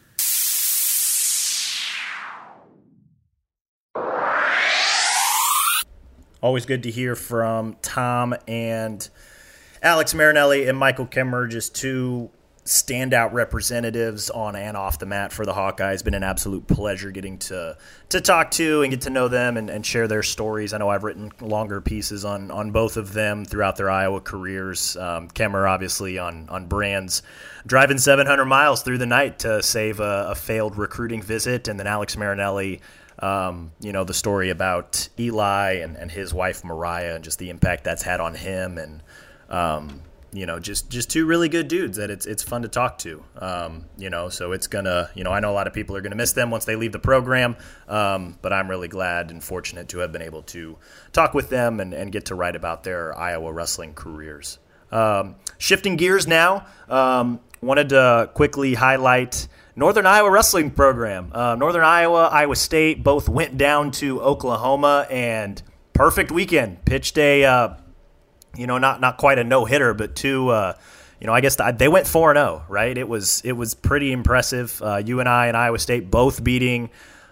Always good to hear from Tom and Alex Marinelli and Michael Kemmer, just two standout representatives on and off the mat for the Hawkeyes. Been an absolute pleasure getting to to talk to and get to know them and, and share their stories. I know I've written longer pieces on on both of them throughout their Iowa careers. Um, Kemmer, obviously, on, on Brands, driving seven hundred miles through the night to save a, a failed recruiting visit, and then Alex Marinelli, Um, you know, the story about Eli and, and his wife Mariah and just the impact that's had on him, and um, you know, just just two really good dudes that it's it's fun to talk to. Um, you know, so it's gonna, you know, I know a lot of people are gonna miss them once they leave the program, um, but I'm really glad and fortunate to have been able to talk with them and, and get to write about their Iowa wrestling careers. Um, shifting gears now, um, wanted to quickly highlight Northern Iowa wrestling program. Uh, Northern Iowa, Iowa State both went down to Oklahoma, and perfect weekend. Pitched a, uh, you know, not not quite a no-hitter, but two, uh, you know, I guess the, they went four and oh, right? It was it was pretty impressive. Uh, U N I and Iowa State both beating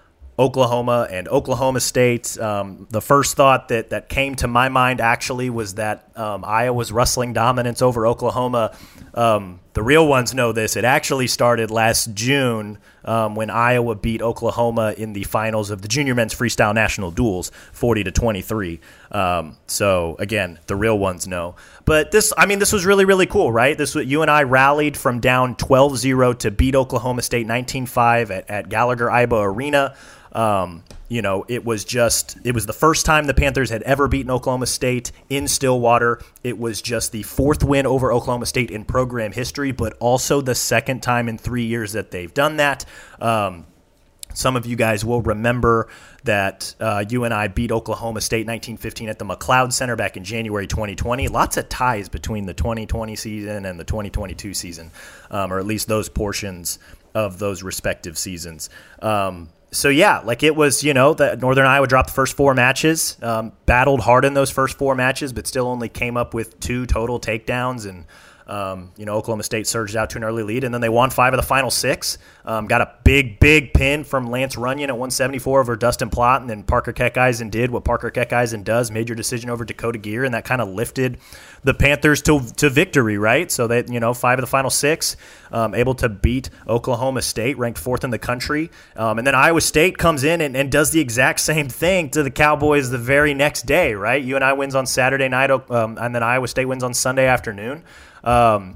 Oklahoma and Oklahoma State. Um, the first thought that, that came to my mind actually was that um, Iowa's wrestling dominance over Oklahoma, um, the real ones know this, it actually started last June um, when Iowa beat Oklahoma in the finals of the Junior Men's Freestyle National Duels, forty to twenty-three. Um, so, again, the real ones know. But this, I mean, this was really, really cool, right? This U N I rallied from down twelve zero to beat Oklahoma State nineteen five at, at Gallagher-Iba Arena. Um, you know, it was just, it was the first time the Panthers had ever beaten Oklahoma State in Stillwater. It was just the fourth win over Oklahoma State in program history, but also the second time in three years that they've done that. Um, some of you guys will remember that uh, U N I beat Oklahoma State nineteen fifteen at the McLeod Center back in January twenty twenty. Lots of ties between the twenty twenty season and the twenty twenty-two season, um, or at least those portions of those respective seasons. Um, So, yeah, like it was, you know, that Northern Iowa dropped the first four matches, um, battled hard in those first four matches, but still only came up with two total takedowns. And, um, you know, Oklahoma State surged out to an early lead. And then they won five of the final six. Um, got a big, big pin from Lance Runyon at one seventy-four over Dustin Plott. And then Parker Keckeisen did what Parker Keckeisen does, made your decision over Dakota Gear. And that kind of lifted the Panthers to to victory, right? So they, you know, five of the final six, um, able to beat Oklahoma State, ranked fourth in the country. Um, and then Iowa State comes in and, and does the exact same thing to the Cowboys the very next day, right? U N I wins on Saturday night, um, and then Iowa State wins on Sunday afternoon. Um,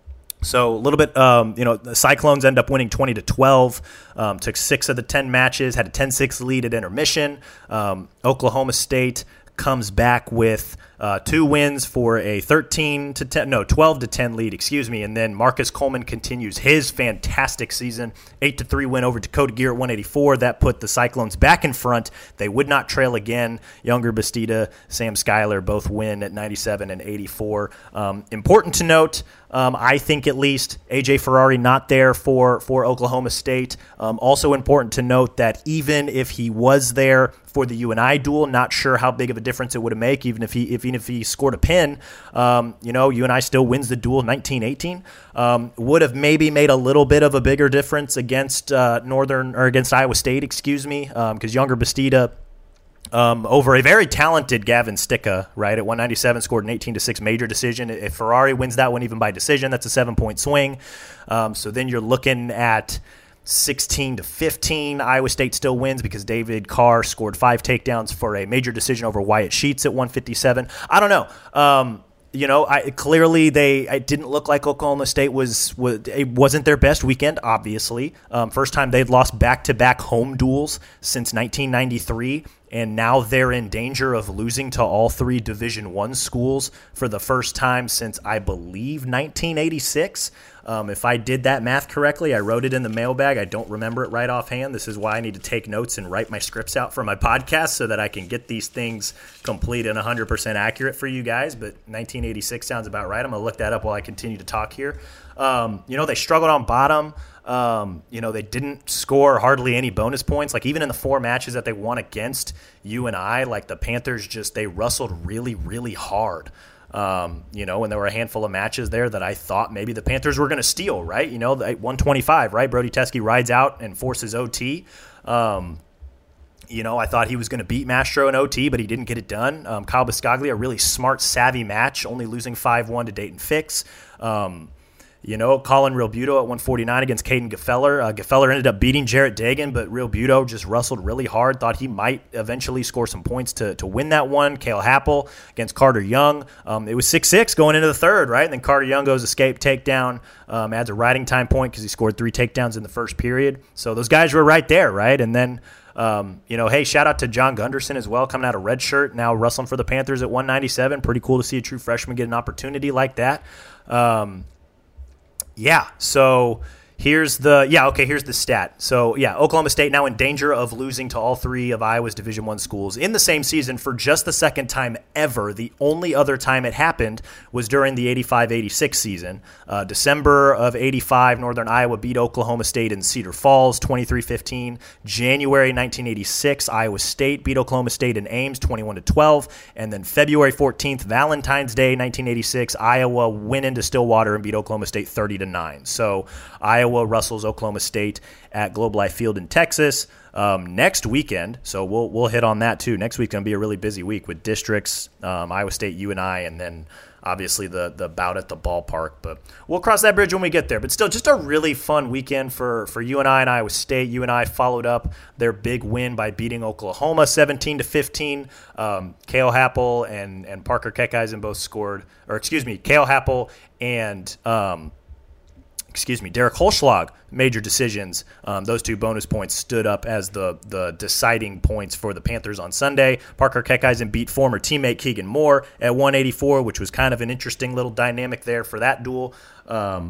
so a little bit, um, you know, the Cyclones end up winning twenty to twelve, um, took six of the ten matches, had a ten six lead at intermission. Um, Oklahoma State comes back with Uh, two wins for a thirteen to ten, no, twelve to ten lead, excuse me. And then Marcus Coleman continues his fantastic season, eight to three win over Dakota Gear at one eighty-four. That put the Cyclones back in front. They would not trail again. Younger Bastida, Sam Schuyler both win at ninety-seven and eighty-four. Um, important to note, um, I think at least, A J Ferrari not there for, for Oklahoma State. Um, also important to note that even if he was there for the U N I duel, not sure how big of a difference it would have made, even if he if, even if he scored a pin. Um, you know, U N I still wins the duel nineteen eighteen. Um, would have maybe made a little bit of a bigger difference against uh, Northern or against Iowa State, excuse me, because um, Younger Bastida Um, over a very talented Gavin Sticka, right, at one ninety-seven, scored an eighteen to six major decision. If Ferrari wins that one even by decision, that's a seven-point swing. Um, so then you're looking at sixteen to fifteen. Iowa State still wins because David Carr scored five takedowns for a major decision over Wyatt Sheets at one fifty-seven. I don't know. Um, you know, I, clearly they it didn't look like Oklahoma State was, was it wasn't their best weekend, obviously. Um, first time they'd lost back-to-back home duels since nineteen ninety-three. And now they're in danger of losing to all three Division One schools for the first time since, I believe, nineteen eighty-six. Um, if I did that math correctly, I wrote it in the mailbag. I don't remember it right offhand. This is why I need to take notes and write my scripts out for my podcast so that I can get these things complete and one hundred percent accurate for you guys. But nineteen eighty-six sounds about right. I'm going to look that up while I continue to talk here. Um, you know, they struggled on bottom. Um, you know, they didn't score hardly any bonus points. Like, even in the four matches that they won against U N I, like, the Panthers just, they wrestled really, really hard. Um, you know, and there were a handful of matches there that I thought maybe the Panthers were going to steal, right? You know, one twenty-five, right? Brody Teske rides out and forces O T. Um, you know, I thought he was going to beat Mastro in O T, but he didn't get it done. Um, Kyle Biscaglia, a really smart, savvy match, only losing five one to Dayton Fix. Um, You know, Colin Real Buto at one forty-nine against Caden Gefeller. Uh, Gefeller ended up beating Jarrett Dagan, but Real Buto just wrestled really hard. Thought he might eventually score some points to, to win that one. Cale Happel against Carter Young. Um, it was six six going into the third, right? And then Carter Young goes escape takedown, um, adds a riding time point because he scored three takedowns in the first period. So those guys were right there, right? And then, um, you know, hey, shout out to John Gunderson as well, coming out of red shirt, now wrestling for the Panthers at one ninety-seven. Pretty cool to see a true freshman get an opportunity like that. Um, Yeah, so here's the yeah okay here's the stat. So yeah, Oklahoma State now in danger of losing to all three of Iowa's Division One schools in the same season for just the second time ever. The only other time it happened was during the eighty-five eighty-six season. Uh, December of eighty-five, Northern Iowa beat Oklahoma State in Cedar Falls twenty-three fifteen. January nineteen eighty-six, Iowa State beat Oklahoma State in Ames twenty-one to twelve, and then February fourteenth, Valentine's Day nineteen eighty-six, Iowa went into Stillwater and beat Oklahoma State thirty to nine. So Iowa wrestles Oklahoma State at Globe Life Field in Texas um, next weekend. So we'll we'll hit on that too. Next week's going to be a really busy week with districts, um, Iowa State, U N I, and then obviously the the bout at the ballpark. But we'll cross that bridge when we get there. But still, just a really fun weekend for, for U N I and Iowa State. U N I followed up their big win by beating Oklahoma seventeen to fifteen. Um, Cale Happel and, and Parker Keckeisen both scored, or excuse me, Cale Happel and um, excuse me, Derek Holschlag, major decisions. Um, those two bonus points stood up as the the deciding points for the Panthers on Sunday. Parker Keckeisen beat former teammate Keegan Moore at one eighty-four, which was kind of an interesting little dynamic there for that duel. Um,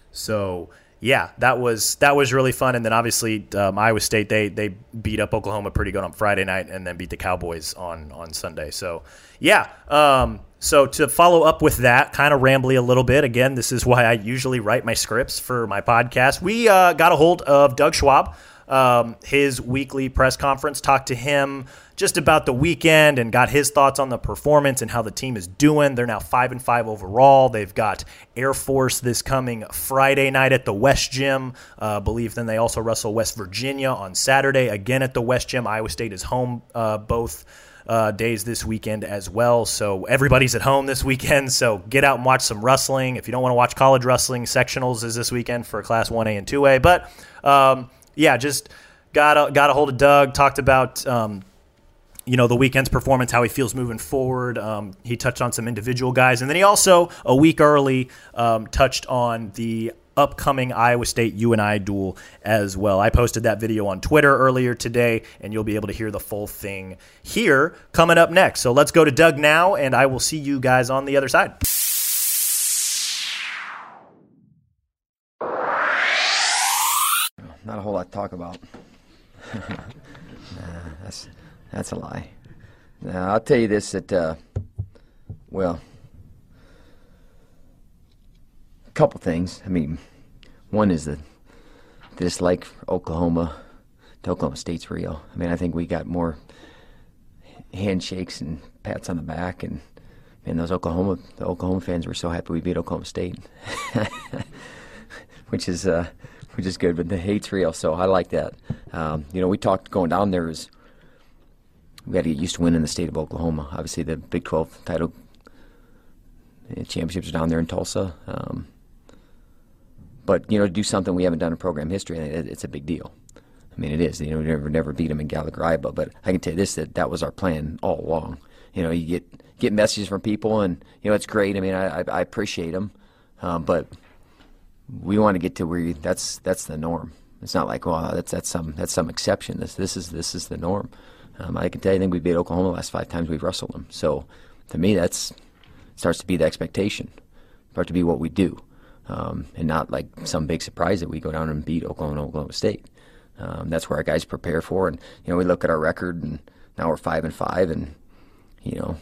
so yeah, that was that was really fun. And then obviously um, Iowa State, they they beat up Oklahoma pretty good on Friday night and then beat the Cowboys on on Sunday. So yeah. Um, So to follow up with that, kind of rambly a little bit, again, this is why I usually write my scripts for my podcast. We uh, got a hold of Doug Schwab, um, his weekly press conference, talked to him just about the weekend and got his thoughts on the performance and how the team is doing. They're now five and five overall. They've got Air Force this coming Friday night at the West Gym. Uh, I believe then they also wrestle West Virginia on Saturday, again at the West Gym. Iowa State is home uh, both Uh, days this weekend as well. So everybody's at home this weekend, so get out and watch some wrestling. If you don't want to watch college wrestling, sectionals is this weekend for Class one A and two A. But, um, yeah, just got a, got a hold of Doug, talked about, um, you know, the weekend's performance, how he feels moving forward. Um, he touched on some individual guys. And then he also, a week early, um, touched on the upcoming Iowa State U N I duel as well. I posted that video on Twitter earlier today, and you'll be able to hear the full thing here coming up next. So let's go to Doug now, and I will see you guys on the other side. Not a whole lot to talk about. nah, that's that's a lie. Now, I'll tell you this, that, uh, well, a couple things. I mean, one is the dislike for Oklahoma to Oklahoma State's real. I mean, I think we got more handshakes and pats on the back, and man, those Oklahoma the Oklahoma fans were so happy we beat Oklahoma State, which is uh, which is good. But the hate's real, so I like that. Um, you know, we talked going down there is we got to get used to winning the state of Oklahoma. Obviously, the Big twelve title championships are down there in Tulsa. Um, but you know, to do something we haven't done in program history, it, it's a big deal. I mean, it is. You know, we never never beat them in Gallagher-Iba, but I can tell you this, that that was our plan all along. You know, you get get messages from people, and you know, it's great. I mean, I I, I appreciate them, um, but we want to get to where you, that's that's the norm. It's not like, well, that's that's some that's some exception. This this is this is the norm. Um, I can tell you, I think we beat Oklahoma the last five times we've wrestled them. So, to me, that's starts to be the expectation, starts to be what we do, um, and not like some big surprise that we go down and beat Oklahoma and Oklahoma State. Um, that's where our guys prepare for, and you know, we look at our record, and now we're five and five, and you know,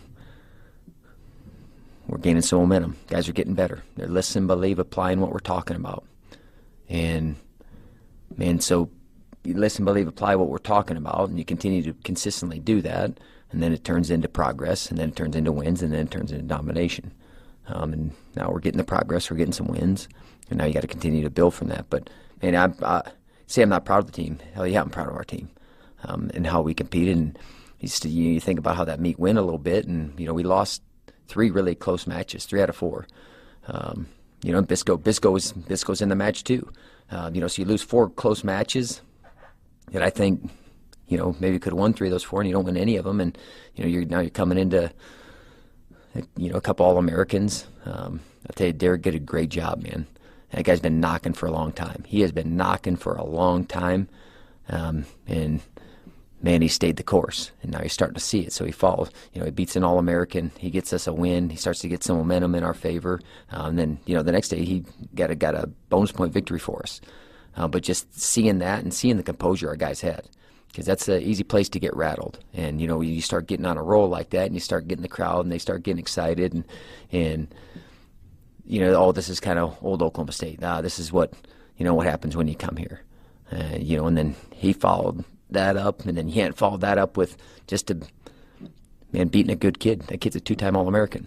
we're gaining some momentum. Guys are getting better. They're listening, believe, applying what we're talking about, and man, so you listen, believe, apply what we're talking about, and you continue to consistently do that, and then it turns into progress, and then it turns into wins, and then it turns into domination. Um, and now we're getting the progress, we're getting some wins, and now you got to continue to build from that. But man, I. I say I'm not proud of the team. Hell yeah, I'm proud of our team, um, and how we competed. And you, st- you think about how that meet win a little bit, and you know, we lost three really close matches, three out of four. Um, you know, Bisco, Bisco's Bisco's in the match too. Uh, you know, so you lose four close matches that I think, you know, maybe could have won three of those four, and you don't win any of them. And you know, you're now you're coming into, you know, a couple All-Americans. Um, I'll tell you, Derek did a great job, man. That guy's been knocking for a long time. He has been knocking for a long time, um, and man, he stayed the course, and now he's starting to see it. So he falls. You know, he beats an All-American. He gets us a win. He starts to get some momentum in our favor. Uh, and then, you know, the next day he got a got a bonus point victory for us. Uh, but just seeing that and seeing the composure our guys had, because that's an easy place to get rattled. And you know, you start getting on a roll like that, and you start getting the crowd, and they start getting excited, and and. You know, oh, this is kind of old Oklahoma State. Nah, this is what, you know, what happens when you come here. Uh, you know, and then he followed that up, and then he hadn't followed that up with just a, man, beating a good kid. That kid's a two-time All-American.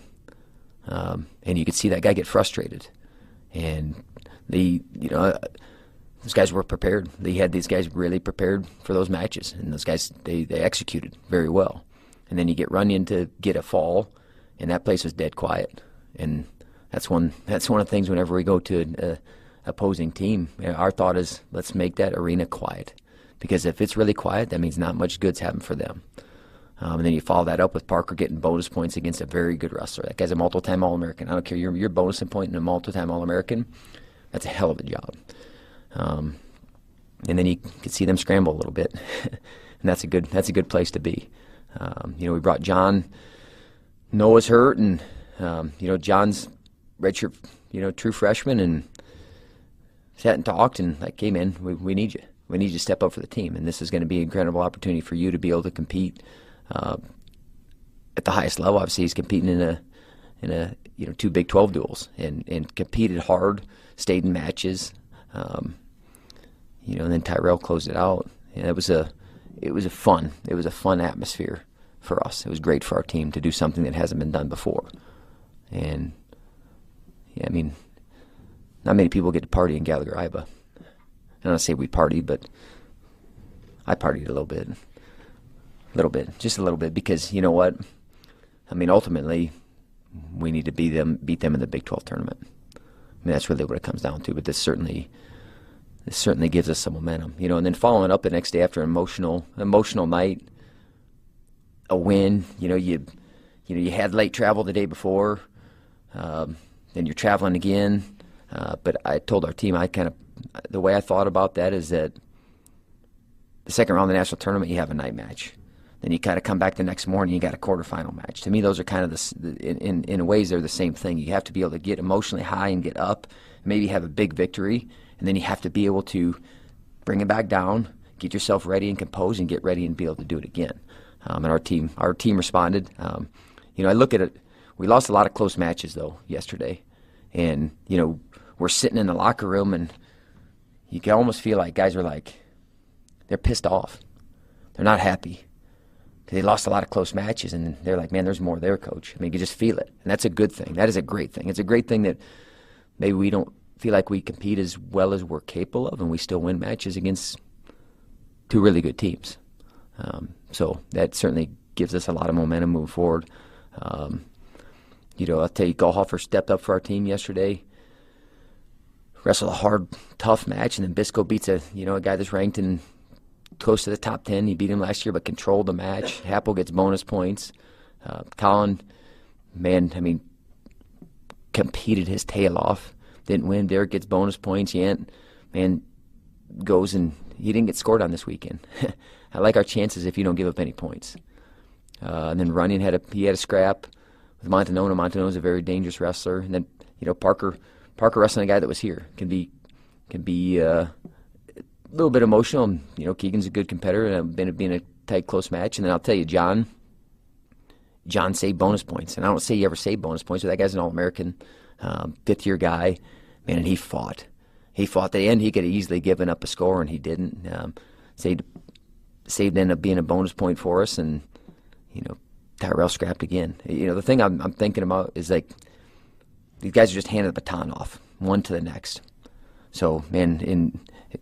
Um, and you could see that guy get frustrated. And the, you know, uh, those guys were prepared. They had these guys really prepared for those matches, and those guys, they, they executed very well. And then you get Runyon to get a fall, and that place was dead quiet. And That's one. That's one of the things. Whenever we go to an opposing team, our thought is, let's make that arena quiet, because if it's really quiet, that means not much good's happened for them. Um, and then you follow that up with Parker getting bonus points against a very good wrestler. That guy's a multiple-time All-American. I don't care. You're, you're bonusing point and a multiple-time All-American. That's a hell of a job. Um, and then you can see them scramble a little bit, and that's a good. That's a good place to be. Um, you know, we brought John. Noah's hurt, and um, you know, John's redshirt, you know, true freshman, and sat and talked, and like, hey man, we, we need you. We need you to step up for the team, and this is going to be an incredible opportunity for you to be able to compete uh, at the highest level. Obviously, he's competing in a in a you know two Big twelve duels, and and competed hard, stayed in matches, um, you know, and then Tyrell closed it out. And it was a it was a fun it was a fun atmosphere for us. It was great for our team to do something that hasn't been done before, and. Yeah, I mean, not many people get to party in Gallagher-Iba. I don't want to say we partied, but I partied a little bit. A little bit. Just a little bit, because you know what? I mean, ultimately, we need to beat them beat them in the Big twelve tournament. I mean, that's really what it comes down to, but this certainly this certainly gives us some momentum. You know, and then following up the next day after an emotional emotional night, a win, you know, you you know, you had late travel the day before. Um, Then you're traveling again. Uh, but I told our team, I kind of, the way I thought about that is that the second round of the national tournament, you have a night match. Then you kind of come back the next morning, you got a quarterfinal match. To me, those are kind of the, in, in, in ways, they're the same thing. You have to be able to get emotionally high and get up, maybe have a big victory, and then you have to be able to bring it back down, get yourself ready and composed, and get ready and be able to do it again. Um, and our team, our team responded. Um, you know, I look at it. We lost a lot of close matches though yesterday, and you know, we're sitting in the locker room, and you can almost feel like guys are like, they're pissed off. They're not happy. They lost a lot of close matches, and they're like, man, there's more there, coach. I mean, you can just feel it, and that's a good thing. That is a great thing. It's a great thing that maybe we don't feel like we compete as well as we're capable of, and we still win matches against two really good teams. Um, so that certainly gives us a lot of momentum moving forward. Um, you know, I'll tell you, Gallhofer stepped up for our team yesterday, wrestled a hard, tough match, and then Biscoe beats a you know a guy that's ranked in close to the top ten. He beat him last year, but controlled the match. Happel gets bonus points. Uh, Colin, man, I mean, competed his tail off. Didn't win. Derek gets bonus points. Yant, man, goes and he didn't get scored on this weekend. I like our chances if you don't give up any points. Uh, and then Runyon had a he had a scrap with Montanona. Montanona's a very dangerous wrestler. And then you know Parker Parker wrestling a guy that was here can be can be uh, a little bit emotional. And, you know Keegan's a good competitor and been being a tight close match. And then I'll tell you, John John saved bonus points. And I don't say he ever saved bonus points, but that guy's an All-American, um, fifth year guy. Man, and he fought. He fought. At the end, he could have easily given up a score, and he didn't. Um, saved saved ended up being a bonus point for us, and you know Tyrell scrapped again. You know the thing I'm, I'm thinking about is like these guys are just handing the baton off one to the next. So man, in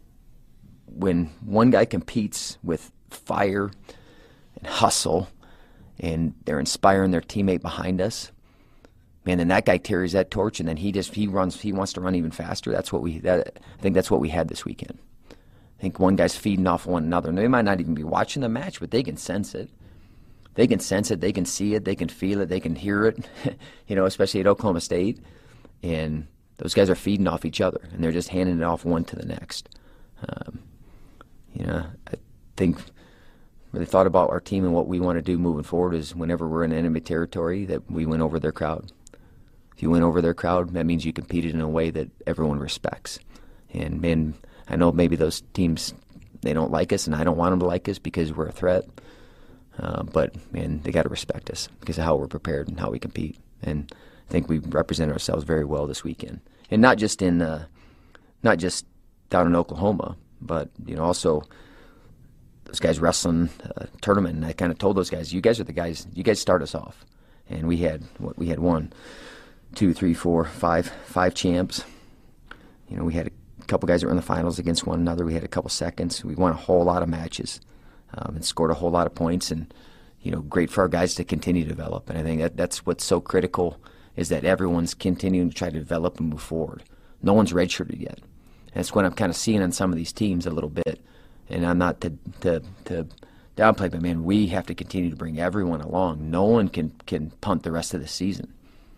when one guy competes with fire and hustle, and they're inspiring their teammate behind us, man, then that guy carries that torch, and then he just he runs. He wants to run even faster. That's what we. That, I think that's what we had this weekend. I think one guy's feeding off one another, and they might not even be watching the match, but they can sense it. They can sense it. They can see it. They can feel it. They can hear it. you know, especially at Oklahoma State, and those guys are feeding off each other, and they're just handing it off one to the next. Um, you know, I think really thought about our team and what we want to do moving forward is whenever we're in enemy territory that we win over their crowd. If you win over their crowd, that means you competed in a way that everyone respects. And, man, I know maybe those teams, they don't like us, and I don't want them to like us because we're a threat. Uh, but, man, they got to respect us because of how we're prepared and how we compete. And I think we represented ourselves very well this weekend. And not just in, uh, not just down in Oklahoma, but, you know, also those guys wrestling a tournament. And I kind of told those guys, you guys are the guys, you guys start us off. And we had, what, we had one. Two, three, four, five, five champs. You know, we had a couple guys that were in the finals against one another. We had a couple seconds. We won a whole lot of matches um, and scored a whole lot of points. And you know, great for our guys to continue to develop. And I think that that's what's so critical is that everyone's continuing to try to develop and move forward. No one's redshirted yet. And that's what I'm kind of seeing on some of these teams a little bit. And I'm not to to to downplay, but man, we have to continue to bring everyone along. No one can can punt the rest of the season.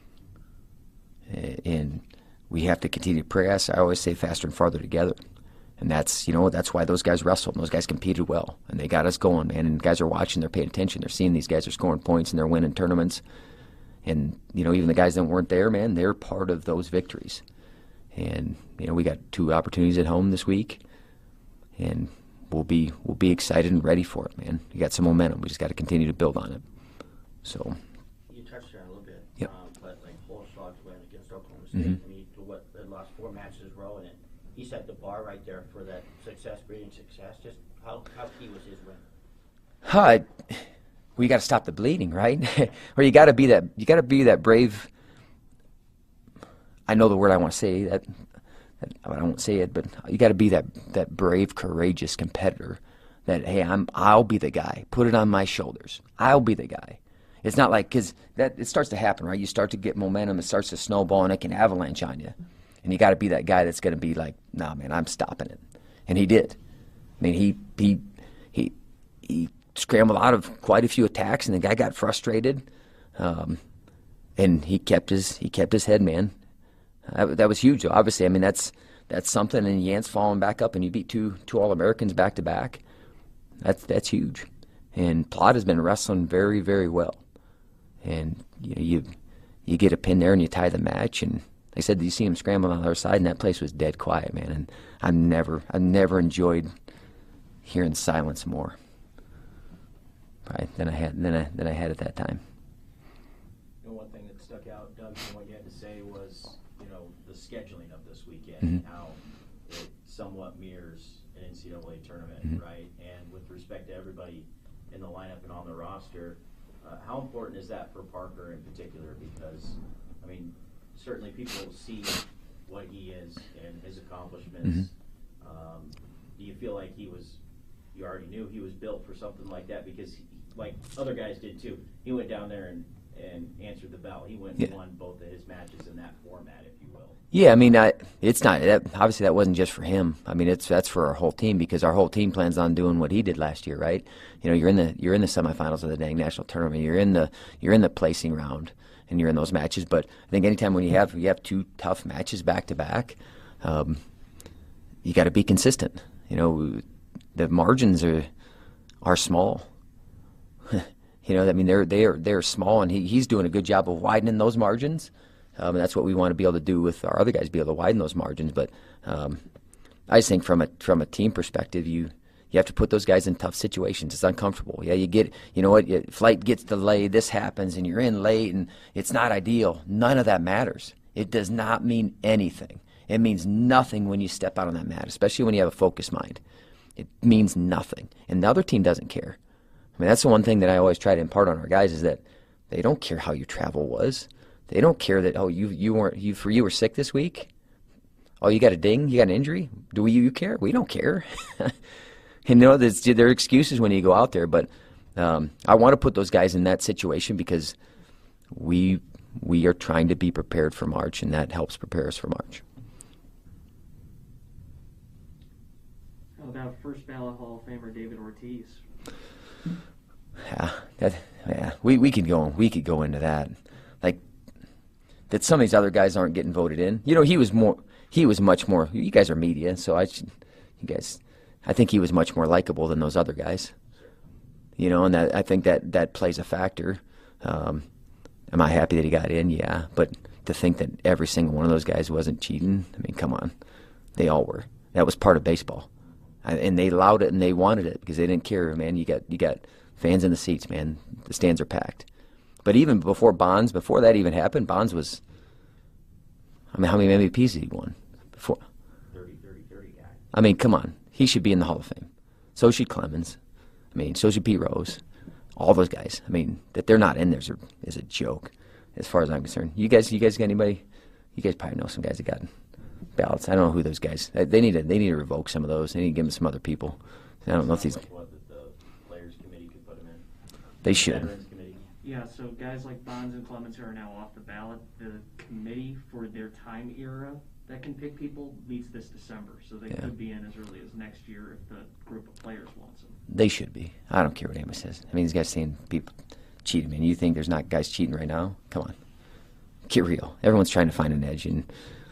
And we have to continue to press. I always say faster and farther together. And that's, you know, that's why those guys wrestled and those guys competed well. And they got us going, man. And guys are watching, they're paying attention. They're seeing these guys are scoring points and they're winning tournaments. And, you know, even the guys that weren't there, man, they're part of those victories. And, you know, we got two opportunities at home this week. And we'll be we'll be excited and ready for it, man. We got some momentum. We just got to continue to build on it. So. You touched on it a little bit. Yep. Um, but like Bulldogs win against Oklahoma State. Mm-hmm. I mean, what they lost four matches in a row, and he set the bar right there for that success, breeding success. Just how how key was his win? Huh, we got to stop the bleeding, right? Or you got to be that you got to be that brave. I know the word I want to say that. I won't say it, but you got to be that, that brave, courageous competitor. That hey, I'm I'll be the guy. Put it on my shoulders. I'll be the guy. It's not like because that it starts to happen, right? You start to get momentum. It starts to snowball, and it can avalanche on you. And you got to be that guy that's going to be like, nah, man, I'm stopping it. And he did. I mean, he he he he scrambled out of quite a few attacks, and the guy got frustrated. Um, and he kept his he kept his head, man. That, that was huge, though. Obviously, I mean, that's that's something, and Yant's falling back up, and you beat two two All-Americans back-to-back. That's, that's huge. And Plott has been wrestling very, very well. And you know, you you get a pin there and you tie the match, and like I said, you see him scrambling on the other side, and that place was dead quiet, man. And I've never I've never enjoyed hearing silence more, right? Than I had than I than I had at that time. You know, one thing that stuck out, Doug, from what you had to say was, you know, the scheduling of this weekend, Mm-hmm. and how it somewhat mirrors an N C double A tournament, Mm-hmm. right? And with respect to everybody in the lineup and on the roster, uh, how important is that for Parker in particular? Because, I mean, certainly people see what he is and his accomplishments. Mm-hmm. Um, do you feel like he was, you already knew he was built for something like that? Because, he, like other guys did too, he went down there and, and answered the bell. He went and Yeah. won both of his matches in that format, if you will. Yeah, I mean, I, it's not that, obviously that wasn't just for him. I mean, it's that's for our whole team, because our whole team plans on doing what he did last year, right? You know, you're in the you're in the semifinals of the dang national tournament. You're in the you're in the placing round, and you're in those matches. But I think anytime when you have you have two tough matches back to back, um, you got to be consistent. You know, the margins are are small. You know, I mean, they're they're they're small, and he, he's doing a good job of widening those margins. Um, and that's what we want to be able to do with our other guys, be able to widen those margins. But um, I just think from a from a team perspective, you you have to put those guys in tough situations. It's uncomfortable. Yeah, you get, you know what, your flight gets delayed, this happens, and you're in late, and it's not ideal. None of that matters. It does not mean anything. It means nothing when you step out on that mat, especially when you have a focused mind. It means nothing. And the other team doesn't care. I mean, that's the one thing that I always try to impart on our guys, is that they don't care how your travel was. They don't care that, oh, you you weren't you for you were sick this week. Oh, you got a ding, you got an injury. Do we you care? We don't care. You know, there's, there are excuses when you go out there, but um, I want to put those guys in that situation, because we we are trying to be prepared for March, and that helps prepare us for March. How about first ballot Hall of Famer David Ortiz? Yeah, that, yeah, we we could go we could go into that, like that. Some of these other guys aren't getting voted in. You know, he was more. He was much more. You guys are media, so I should. You guys, I think he was much more likable than those other guys. You know, and that I think that that plays a factor. Um, am I happy that he got in? Yeah, but to think that every single one of those guys wasn't cheating, I mean, come on, they all were. That was part of baseball, and they allowed it and they wanted it because they didn't care. Man, you got you got fans in the seats. Man, the stands are packed. But even before Bonds, before that even happened, Bonds was. I mean, how many M V Ps did he won before? thirty, thirty, thirty guy. I mean, come on, he should be in the Hall of Fame. So should Clemens. I mean, so should Pete Rose. All those guys. I mean, that they're not in there is a, is a joke, as far as I'm concerned. You guys, you guys got anybody? You guys probably know some guys that got ballots. I don't know who those guys. They need to. They need to revoke some of those. They need to give them some other people. I don't know if these. Like what, that the Players Committee could put them in. They should. Veterans Committee. Yeah, so guys like Bonds and Clemens are now off the ballot. The committee for their time era that can pick people meets this December, so they Yeah. could be in as early as next year if the group of players wants them. They should be. I don't care what Amos says. I mean, these guys saying people cheating. Man, you think there's not guys cheating right now? Come on, get real. Everyone's trying to find an edge, and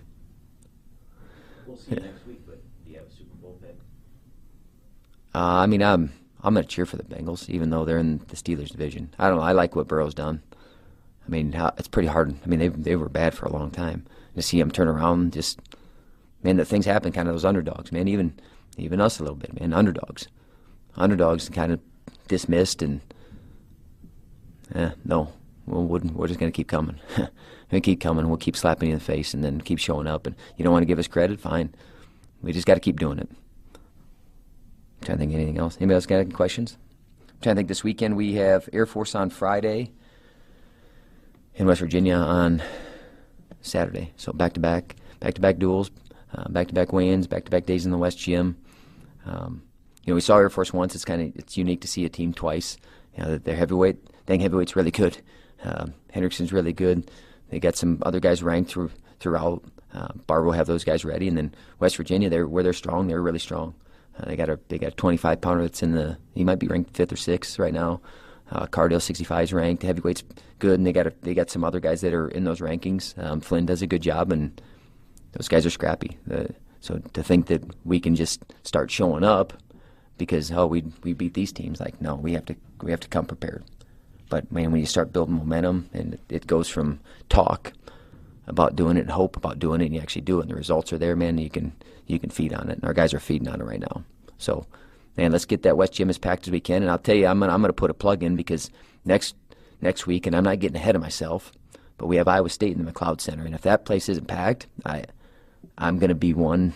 We'll see Yeah. next week, but do you have a Super Bowl pick? uh, I mean, I'm I'm gonna cheer for the Bengals, even though they're in the Steelers division. I don't know. I like what Burrow's done. I mean, how, it's pretty hard. I mean, they they were bad for a long time. To see them turn around, just man, that things happen. Kind of those underdogs, man. Even even us a little bit, man. Underdogs, underdogs, kind of dismissed, and eh, no, we'll, we're just gonna keep coming. We're gonna keep coming. We'll keep slapping you in the face, and then keep showing up. And you don't want to give us credit? Fine. We just got to keep doing it. I'm trying to think of anything else. Anybody else got any questions? I'm trying to think. This weekend we have Air Force on Friday, in West Virginia on Saturday. So back-to-back, back-to-back duels, uh, back-to-back weigh-ins, back-to-back days in the West Gym. Um, you know, we saw Air Force once. It's kind of it's unique to see a team twice. You know, their heavyweight, dang heavyweight's really good. Um, Hendrickson's really good. They got some other guys ranked through, throughout. Uh, Barber will have those guys ready, and then West Virginia, they're where they're strong. They're really strong. Uh, they got a they got a twenty-five pounder that's in the. He might be ranked fifth or sixth right now. Uh, Cardale sixty-five is ranked. Heavyweight's good, and they got a, they got some other guys that are in those rankings. Um, Flynn does a good job, and those guys are scrappy. The, so to think that we can just start showing up because oh we we beat these teams, like no, we have to we have to come prepared. But man, when you start building momentum and it goes from talk about doing it and hope about doing it and you actually do it and the results are there, man, you can you can feed on it. And our guys are feeding on it right now. So man, let's get that West Gym as packed as we can. And I'll tell you, I'm gonna I'm gonna put a plug in because next next week, and I'm not getting ahead of myself, but we have Iowa State in the McLeod Center, and if that place isn't packed, I I'm gonna be one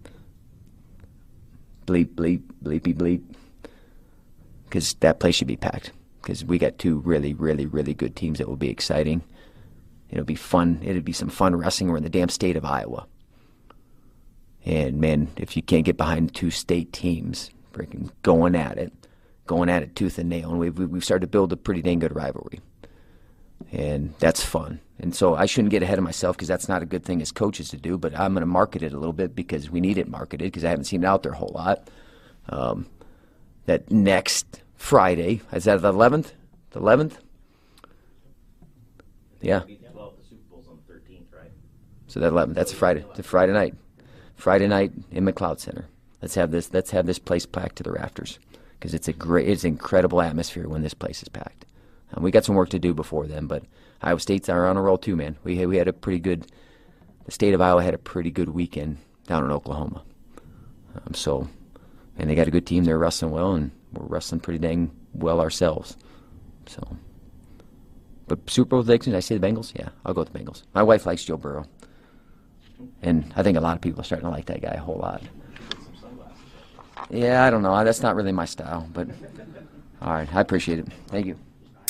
bleep bleep bleepy bleep because that place should be packed because we got two really really really good teams that will be exciting. It'll be fun. It'll be some fun wrestling. We're in the damn state of Iowa, and man, if you can't get behind two state teams, freaking going at it, going at it tooth and nail, and we've we've started to build a pretty dang good rivalry, and that's fun. And so I shouldn't get ahead of myself because that's not a good thing as coaches to do. But I'm going to market it a little bit because we need it marketed because I haven't seen it out there a whole lot. Um, that next Friday is that the eleventh? The eleventh? Yeah. Well, the Super Bowl's on the thirteenth, right? So that eleventh. That's a Friday. It's a Friday night. Friday night in McLeod Center. Let's have this. Let's have this place packed to the rafters because it's a great, it's an incredible atmosphere when this place is packed. Um, we got some work to do before then, but Iowa State's are on a roll too, man. We had, we had a pretty good. The state of Iowa had a pretty good weekend down in Oklahoma. Um, so, and they got a good team. They're wrestling well, and we're wrestling pretty dang well ourselves. So, but Super Bowl predictions, I say the Bengals. Yeah, I'll go with the Bengals. My wife likes Joe Burrow, and I think a lot of people are starting to like that guy a whole lot. Yeah, I don't know. That's not really my style, but all right, I appreciate it. Thank you.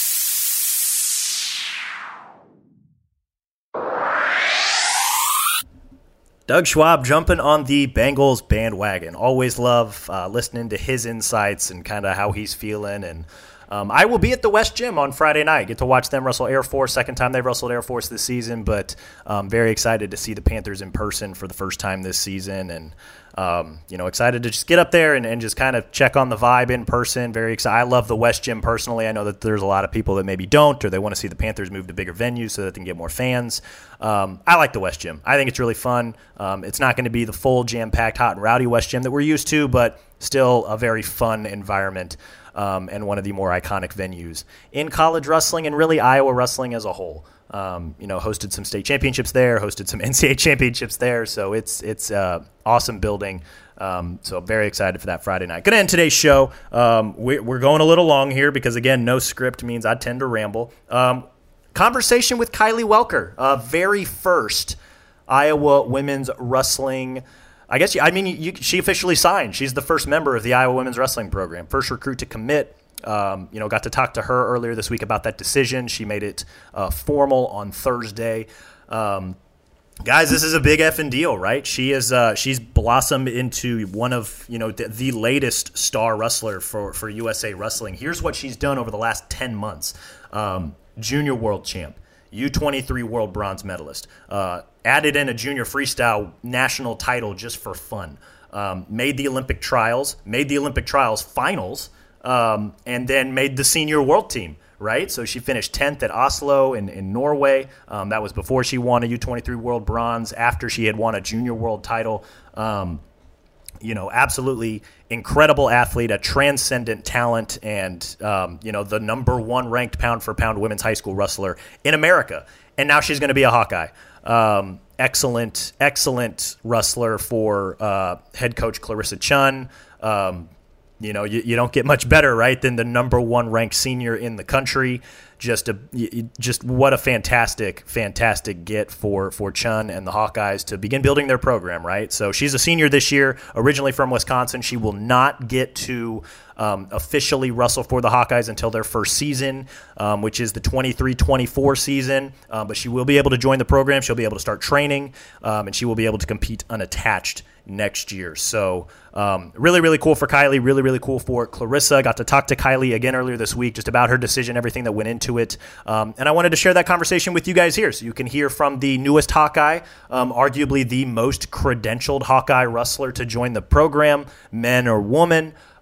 Doug Schwab jumping on the Bengals bandwagon. Always love uh, listening to his insights and kind of how he's feeling. And um, I will be at the West Gym on Friday night. Get to watch them wrestle Air Force. Second time they've wrestled Air Force this season, but um, very excited to see the Panthers in person for the first time this season. And Um, you know, excited to just get up there and, and just kind of check on the vibe in person. Very excited. I love the West Gym personally. I know that there's a lot of people that maybe don't, or they want to see the Panthers move to bigger venues so that they can get more fans. Um, I like the West Gym. I think it's really fun. Um, it's not going to be the full jam-packed, hot and rowdy West Gym that we're used to, but still a very fun environment um, and one of the more iconic venues in college wrestling and really Iowa wrestling as a whole. Um, you know, hosted some state championships there, hosted some N C double A championships there. So it's it's uh, awesome building. Um, so very excited for that Friday night. Going to end today's show. Um, we, we're going a little long here because, again, no script means I tend to ramble. Um, conversation with Kylie Welker, uh, very first Iowa women's wrestling. I guess, I mean, you, she officially signed. She's the first member of the Iowa women's wrestling program, first recruit to commit. Um, you know, got to talk to her earlier this week about that decision. She made it uh, formal on Thursday. Um, guys, this is a big effing deal, right? She is uh, she's blossomed into one of you know the, the latest star wrestler for for U S A Wrestling. Here's what she's done over the last ten months: um, junior world champ, U twenty-three world bronze medalist, uh, added in a junior freestyle national title just for fun, um, made the Olympic trials, made the Olympic trials finals. Um, and then made the senior world team, right? So she finished tenth at Oslo in, in Norway. Um, that was before she won a U twenty-three world bronze, after she had won a junior world title. Um, you know, absolutely incredible athlete, a transcendent talent, and, um, you know, the number one ranked pound for pound women's high school wrestler in America. And now she's going to be a Hawkeye. Um, excellent, excellent wrestler for uh, head coach Clarissa Chun. Um, You know, you, you don't get much better, right, than the number one ranked senior in the country. Just a just what a fantastic, fantastic get for for Chun and the Hawkeyes to begin building their program, right? So she's a senior this year, originally from Wisconsin. She will not get to um, officially wrestle for the Hawkeyes until their first season, um, which is the twenty-three twenty-four season. Um, but she will be able to join the program. She'll be able to start training, um, and she will be able to compete unattached next year. So um, really, really cool for Kylie. Really, really cool for Clarissa. Got to talk to Kylie again earlier this week just about her decision, everything that went into it. Um, and I wanted to share that conversation with you guys here so you can hear from the newest Hawkeye, um, arguably the most credentialed Hawkeye wrestler to join the program, men or woman.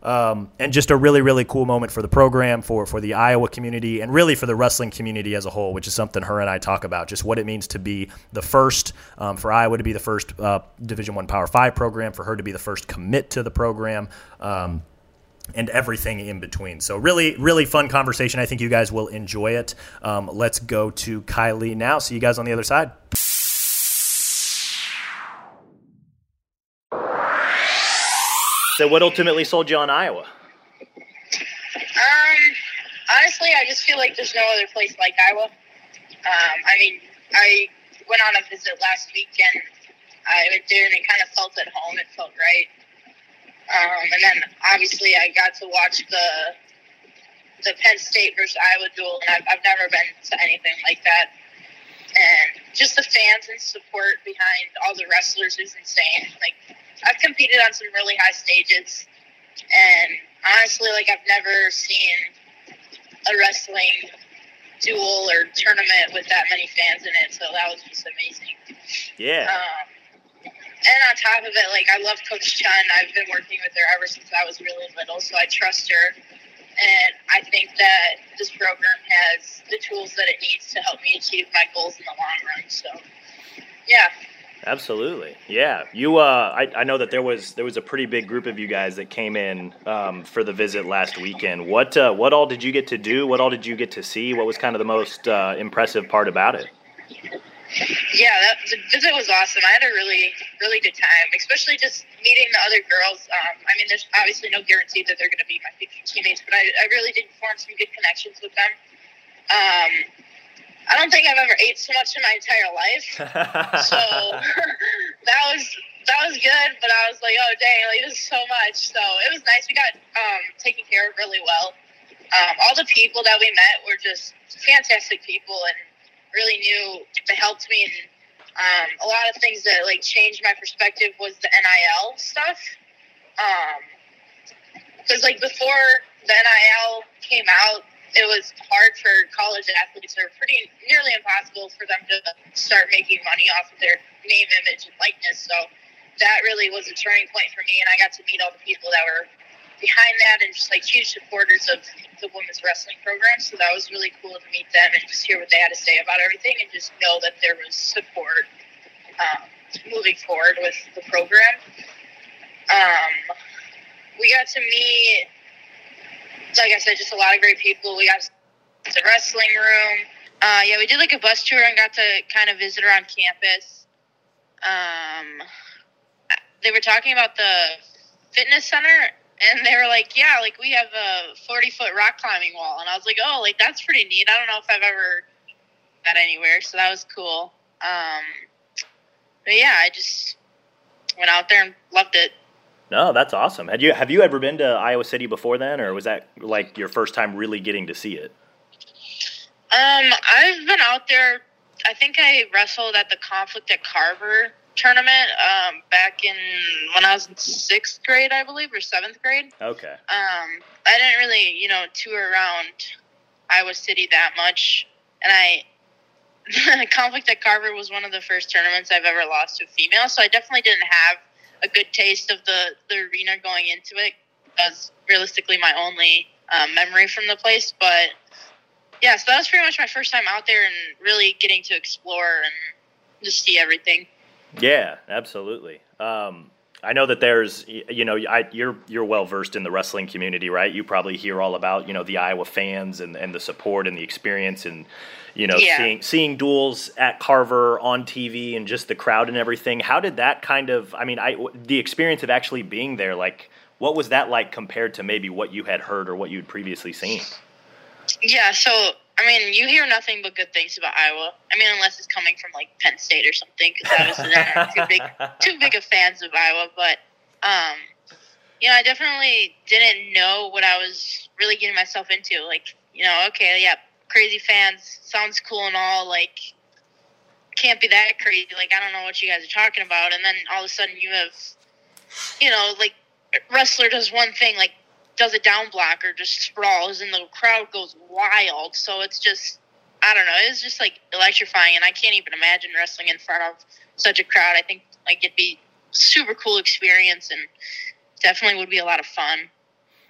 Um, and just a really, really cool moment for the program, for, for the Iowa community, and really for the wrestling community as a whole, which is something her and I talk about, just what it means to be the first, um, for Iowa to be the first uh, Division I Power five program, for her to be the first commit to the program, um, and everything in between. So really, really fun conversation. I think you guys will enjoy it. Um, let's go to Kylie now. See you guys on the other side. So what ultimately sold you on Iowa? Um, honestly, I just feel like there's no other place like Iowa. Um, I mean, I went on a visit last week and I went there and it kind of felt at home. It felt right. Um, and then obviously I got to watch the the Penn State versus Iowa duel, and I've, I've never been to anything like that. And just the fans and support behind all the wrestlers is insane. Like, I've competed on some really high stages, and honestly, like, I've never seen a wrestling duel or tournament with that many fans in it, so that was just amazing. Yeah. Um, and on top of it, like, I love Coach Chun. I've been working with her ever since I was really little, so I trust her. And I think that this program has the tools that it needs to help me achieve my goals in the long run. So, yeah. Absolutely, yeah. You, uh, I, I know that there was there was a pretty big group of you guys that came in um, for the visit last weekend. What uh, what all did you get to do? What all did you get to see? What was kind of the most uh, impressive part about it? Yeah, that, the visit was awesome. I had a really, really good time, especially just meeting the other girls. Um, I mean, there's obviously no guarantee that they're going to be my future teammates, but I, I really did form some good connections with them. Um, I don't think I've ever ate so much in my entire life, so that was that was good. But I was like, oh dang, like this is so much. So it was nice. We got um, taken care of really well. Um, all the people that we met were just fantastic people and really knew that helped me. And um, a lot of things that like changed my perspective was the N I L stuff. Because um, like before the N I L came out, it was hard for college athletes, or pretty nearly impossible for them to start making money off of their name, image, and likeness. So that really was a turning point for me, and I got to meet all the people that were behind that and just like huge supporters of the women's wrestling program. So that was really cool to meet them and just hear what they had to say about everything, and just know that there was support um, moving forward with the program. Um, we got to meet, like I said, just a lot of great people. We got to the wrestling room. Uh, yeah, we did like a bus tour and got to kind of visit around campus. Um, they were talking about the fitness center, and they were like, yeah, like we have a forty-foot rock climbing wall. And I was like, oh, like that's pretty neat. I don't know if I've ever done that anywhere, so that was cool. Um, but yeah, I just went out there and loved it. No, that's awesome. Had you have you ever been to Iowa City before then, or was that like your first time really getting to see it? Um, I've been out there. I think I wrestled at the Conflict at Carver tournament um, back in when I was in sixth grade, I believe, or seventh grade. Okay. Um, I didn't really, you know, tour around Iowa City that much, and I Conflict at Carver was one of the first tournaments I've ever lost to a female, so I definitely didn't have a good taste of the, the arena going into it. That was realistically my only um, memory from the place. But, yeah, so that was pretty much my first time out there and really getting to explore and just see everything. Yeah, absolutely. Um, I know that there's, you know, I, you're you're well versed in the wrestling community, right? You probably hear all about, you know, the Iowa fans and, and the support and the experience and, you know, yeah. seeing seeing duels at Carver on T V and just the crowd and everything. How did that kind of, I mean, I the experience of actually being there, like, what was that like compared to maybe what you had heard or what you'd previously seen? Yeah, so, I mean, you hear nothing but good things about Iowa. I mean, unless it's coming from, like, Penn State or something, because obviously they're not too big, too big of fans of Iowa. But, um, you know, I definitely didn't know what I was really getting myself into. Like, you know, okay, yeah, crazy fans, sounds cool and all, like, can't be that crazy. Like, I don't know what you guys are talking about. And then all of a sudden you have, you know, like, wrestler does one thing, like, does a down block or just sprawls, and the crowd goes wild. So it's just, I don't know, it's just like electrifying, and I can't even imagine wrestling in front of such a crowd. I think like it'd be super cool experience and definitely would be a lot of fun.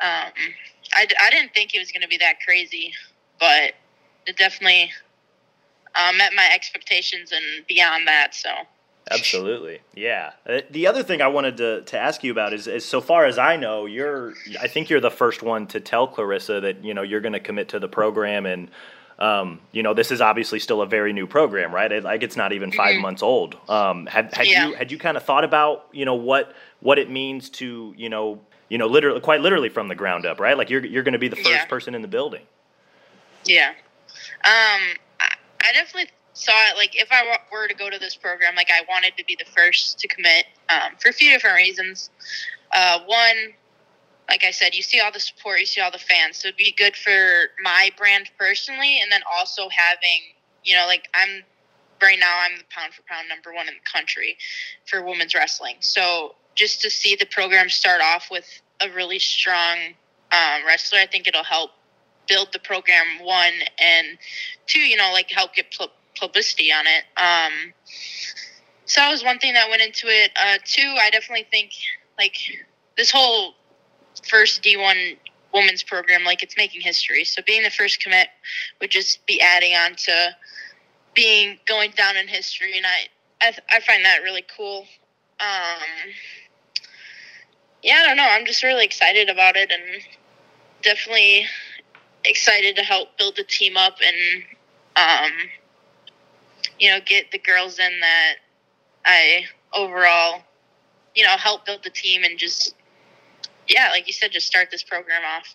Um, I, I didn't think it was going to be that crazy, but it definitely uh, met my expectations and beyond that. So. Absolutely. Yeah. Uh, the other thing I wanted to, to ask you about is, is, so far as I know, you're, I think you're the first one to tell Clarissa that, you know, you're going to commit to the program. And, um, you know, this is obviously still a very new program, right? It, like it's not even five mm-hmm. months old. Um, had, had yeah. you, had you kind of thought about, you know, what, what it means to, you know, you know, literally, quite literally from the ground up, right? Like you're, you're going to be the first yeah. person in the building. Yeah. Um, I, I definitely saw it, like, if I were to go to this program, like, I wanted to be the first to commit um, for a few different reasons. Uh, one, like I said, you see all the support, you see all the fans, so it'd be good for my brand personally, and then also having, you know, like, I'm, right now, I'm the pound-for-pound number one in the country for women's wrestling. So just to see the program start off with a really strong um, wrestler, I think it'll help build the program, one, and two, you know, like, help get pl- publicity on it. Um, so that was one thing that went into it. Uh, two, I definitely think, like, this whole first D one women's program, like, it's making history. So being the first commit would just be adding on to being, going down in history, and I, I, I find that really cool. Um, yeah, I don't know. I'm just really excited about it, and definitely excited to help build the team up and, um, you know, get the girls in that I overall, you know, help build the team and just, yeah, like you said, just start this program off.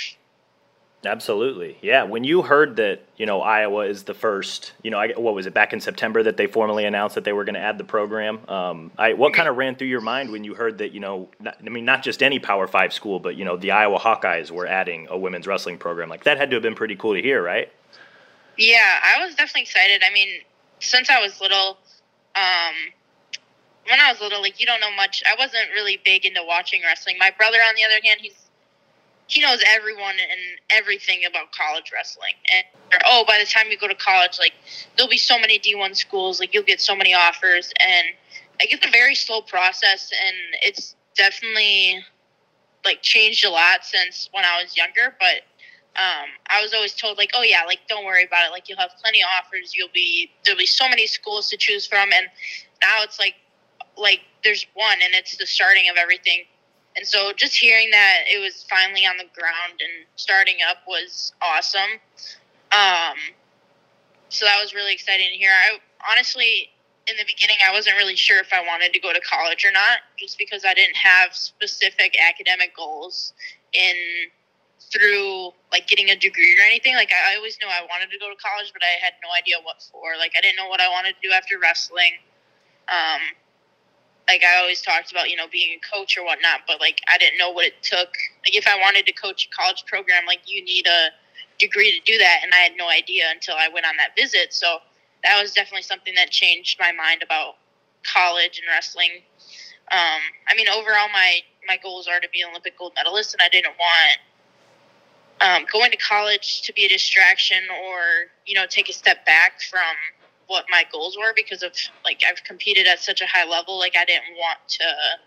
Absolutely. Yeah. When you heard that, you know, Iowa is the first, you know, I, what was it, back in September that they formally announced that they were going to add the program? Um, I, what kind of ran through your mind when you heard that, you know, not, I mean, not just any Power Five school, but, you know, the Iowa Hawkeyes were adding a women's wrestling program? Like, that had to have been pretty cool to hear, right? Yeah, I was definitely excited. I mean, since I was little, um, when I was little, like, you don't know much. I wasn't really big into watching wrestling. My brother, on the other hand, he's he knows everyone and everything about college wrestling. And, oh, by the time you go to college, like, there'll be so many D one schools, like, you'll get so many offers. And, like, it's a very slow process, and it's definitely, like, changed a lot since when I was younger. But um, I was always told, like, oh, yeah, like, don't worry about it. Like, you'll have plenty of offers. You'll be, there'll be so many schools to choose from. And now it's like, like, there's one, and it's the starting of everything. And so just hearing that it was finally on the ground and starting up was awesome. Um, so that was really exciting to hear. I honestly, in the beginning, I wasn't really sure if I wanted to go to college or not, just because I didn't have specific academic goals in through, like, getting a degree or anything. Like, I always knew I wanted to go to college, but I had no idea what for. Like, I didn't know what I wanted to do after wrestling. Um, Like, I always talked about, you know, being a coach or whatnot, but, like, I didn't know what it took. Like, if I wanted to coach a college program, like, you need a degree to do that, and I had no idea until I went on that visit. So that was definitely something that changed my mind about college and wrestling. Um, I mean, overall, my, my goals are to be an Olympic gold medalist, and I didn't want um, going to college to be a distraction or, you know, take a step back from what my goals were, because of, like, I've competed at such a high level. Like, I didn't want to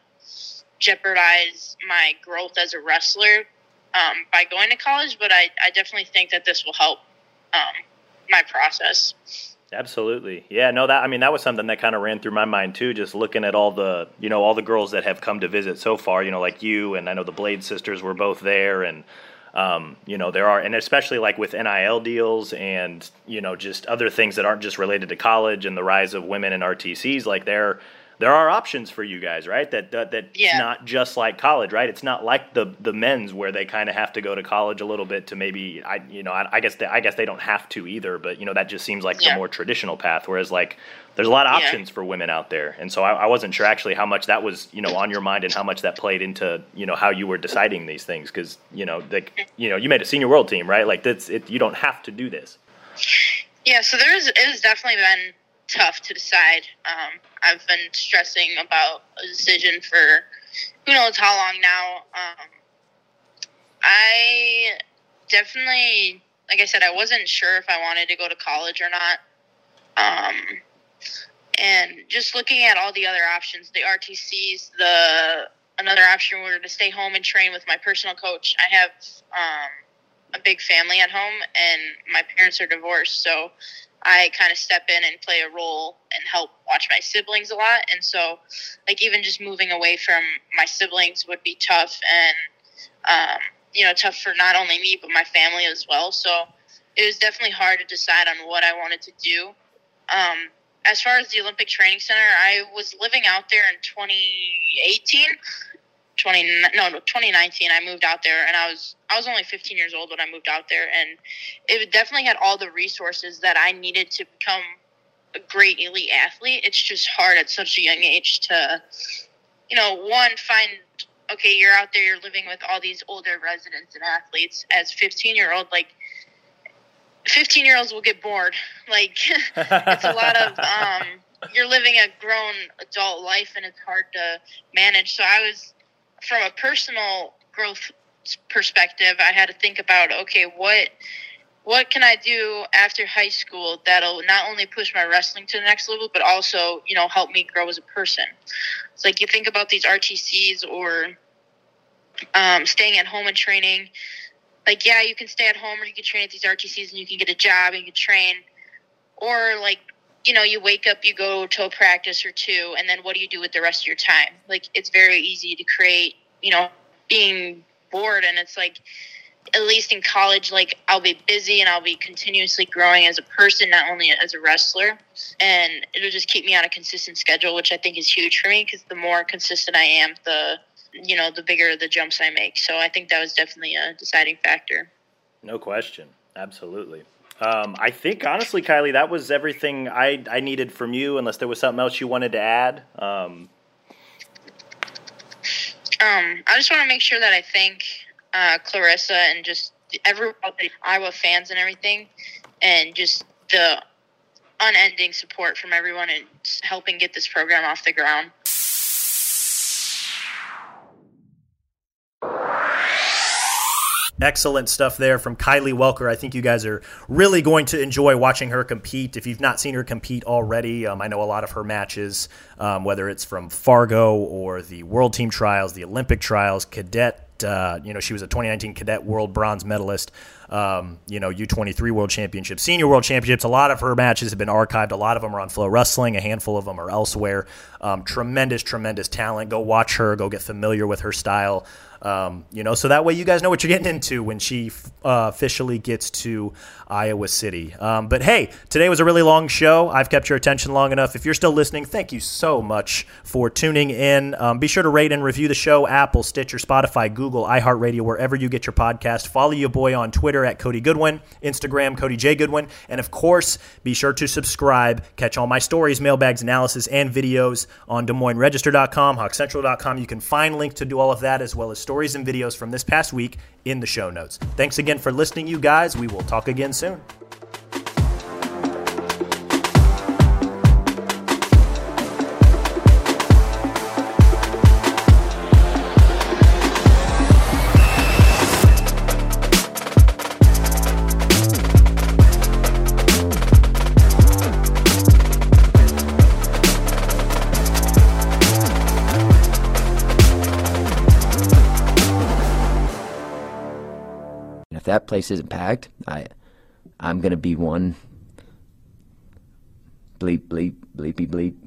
jeopardize my growth as a wrestler um, by going to college, but I, I definitely think that this will help um, my process. Absolutely. Yeah, no, that, I mean, that was something that kind of ran through my mind too, just looking at all the, you know, all the girls that have come to visit so far, you know, like you, and I know the Blade sisters were both there, and Um, you know, there are, and especially like with N I L deals and, you know, just other things that aren't just related to college and the rise of women in R T Cs, like there, there are options for you guys, right? That, that, that's yeah. not just like college, right? It's not like the, the men's where they kind of have to go to college a little bit to maybe, I, you know, I, I guess, they, I guess they don't have to either, but, you know, that just seems like yeah. the more traditional path. Whereas like, there's a lot of yeah. options for women out there. And so I, I wasn't sure actually how much that was, you know, on your mind and how much that played into, you know, how you were deciding these things. Cause you know, the, you know, you made a senior world team, right? Like that's it. You don't have to do this. Yeah. So there's, it has definitely been tough to decide. Um, I've been stressing about a decision for who knows how long now. Um, I definitely, like I said, I wasn't sure if I wanted to go to college or not. Um, and just looking at all the other options, the R T Cs, the another option were to stay home and train with my personal coach. I have um, a big family at home, and my parents are divorced, so I kind of step in and play a role and help watch my siblings a lot. And so, like, even just moving away from my siblings would be tough, and um, you know, tough for not only me but my family as well. So it was definitely hard to decide on what I wanted to do. Um, as far as the Olympic Training Center, I was living out there in twenty eighteen. twenty no, no twenty nineteen. I moved out there, and I was I was only fifteen years old when I moved out there, and it definitely had all the resources that I needed to become a great elite athlete. It's just hard at such a young age to, you know, one, find, okay, you're out there, you're living with all these older residents and athletes. As fifteen year old, like, fifteen year olds will get bored. Like, it's a lot of um you're living a grown adult life, and it's hard to manage. So I was, from a personal growth perspective, I had to think about, okay, what what can I do after high school that'll not only push my wrestling to the next level, but also, you know, help me grow as a person. It's like, you think about these R T Cs or um, staying at home and training. Like, yeah, you can stay at home, or you can train at these R T Cs and you can get a job and you can train. Or, like, you know, you wake up, you go to a practice or two, and then what do you do with the rest of your time? Like, it's very easy to create, you know, being bored. And it's like, at least in college, like, I'll be busy and I'll be continuously growing as a person, not only as a wrestler. And it'll just keep me on a consistent schedule, which I think is huge for me, because the more consistent I am, the, you know, the bigger the jumps I make. So I think that was definitely a deciding factor. No question. Absolutely. Um, I think, honestly, Kylie, that was everything I, I needed from you, unless there was something else you wanted to add. Um, um, I just want to make sure that I thank uh, Clarissa and just everyone, the Iowa fans and everything, and just the unending support from everyone and helping get this program off the ground. Excellent stuff there from Kylie Welker. I think you guys are really going to enjoy watching her compete. If you've not seen her compete already, um, I know a lot of her matches, um, whether it's from Fargo or the World Team Trials, the Olympic Trials, Cadet. Uh, you know, she was a twenty nineteen Cadet World Bronze medalist, um, you know, U twenty-three World Championships, Senior World Championships. A lot of her matches have been archived. A lot of them are on Flow Wrestling. A handful of them are elsewhere. Um, tremendous, tremendous talent. Go watch her. Go get familiar with her style. Um, you know, so that way you guys know what you're getting into when she uh, officially gets to Iowa City. Um, but hey, today was a really long show. I've kept your attention long enough. If you're still listening, thank you so much for tuning in. Um, be sure to rate and review the show, Apple, Stitcher, Spotify, Google, iHeartRadio, wherever you get your podcast. Follow your boy on Twitter at Cody Goodwin, Instagram, Cody J. Goodwin. And of course, be sure to subscribe. Catch all my stories, mailbags, analysis, and videos on Des Moines Register dot com, Hawk Central dot com. You can find links to do all of that, as well as stories and videos from this past week in the show notes. Thanks again for listening, you guys. We will talk again soon. If that place isn't packed, I, I'm going to be one bleep, bleep, bleepy, bleep.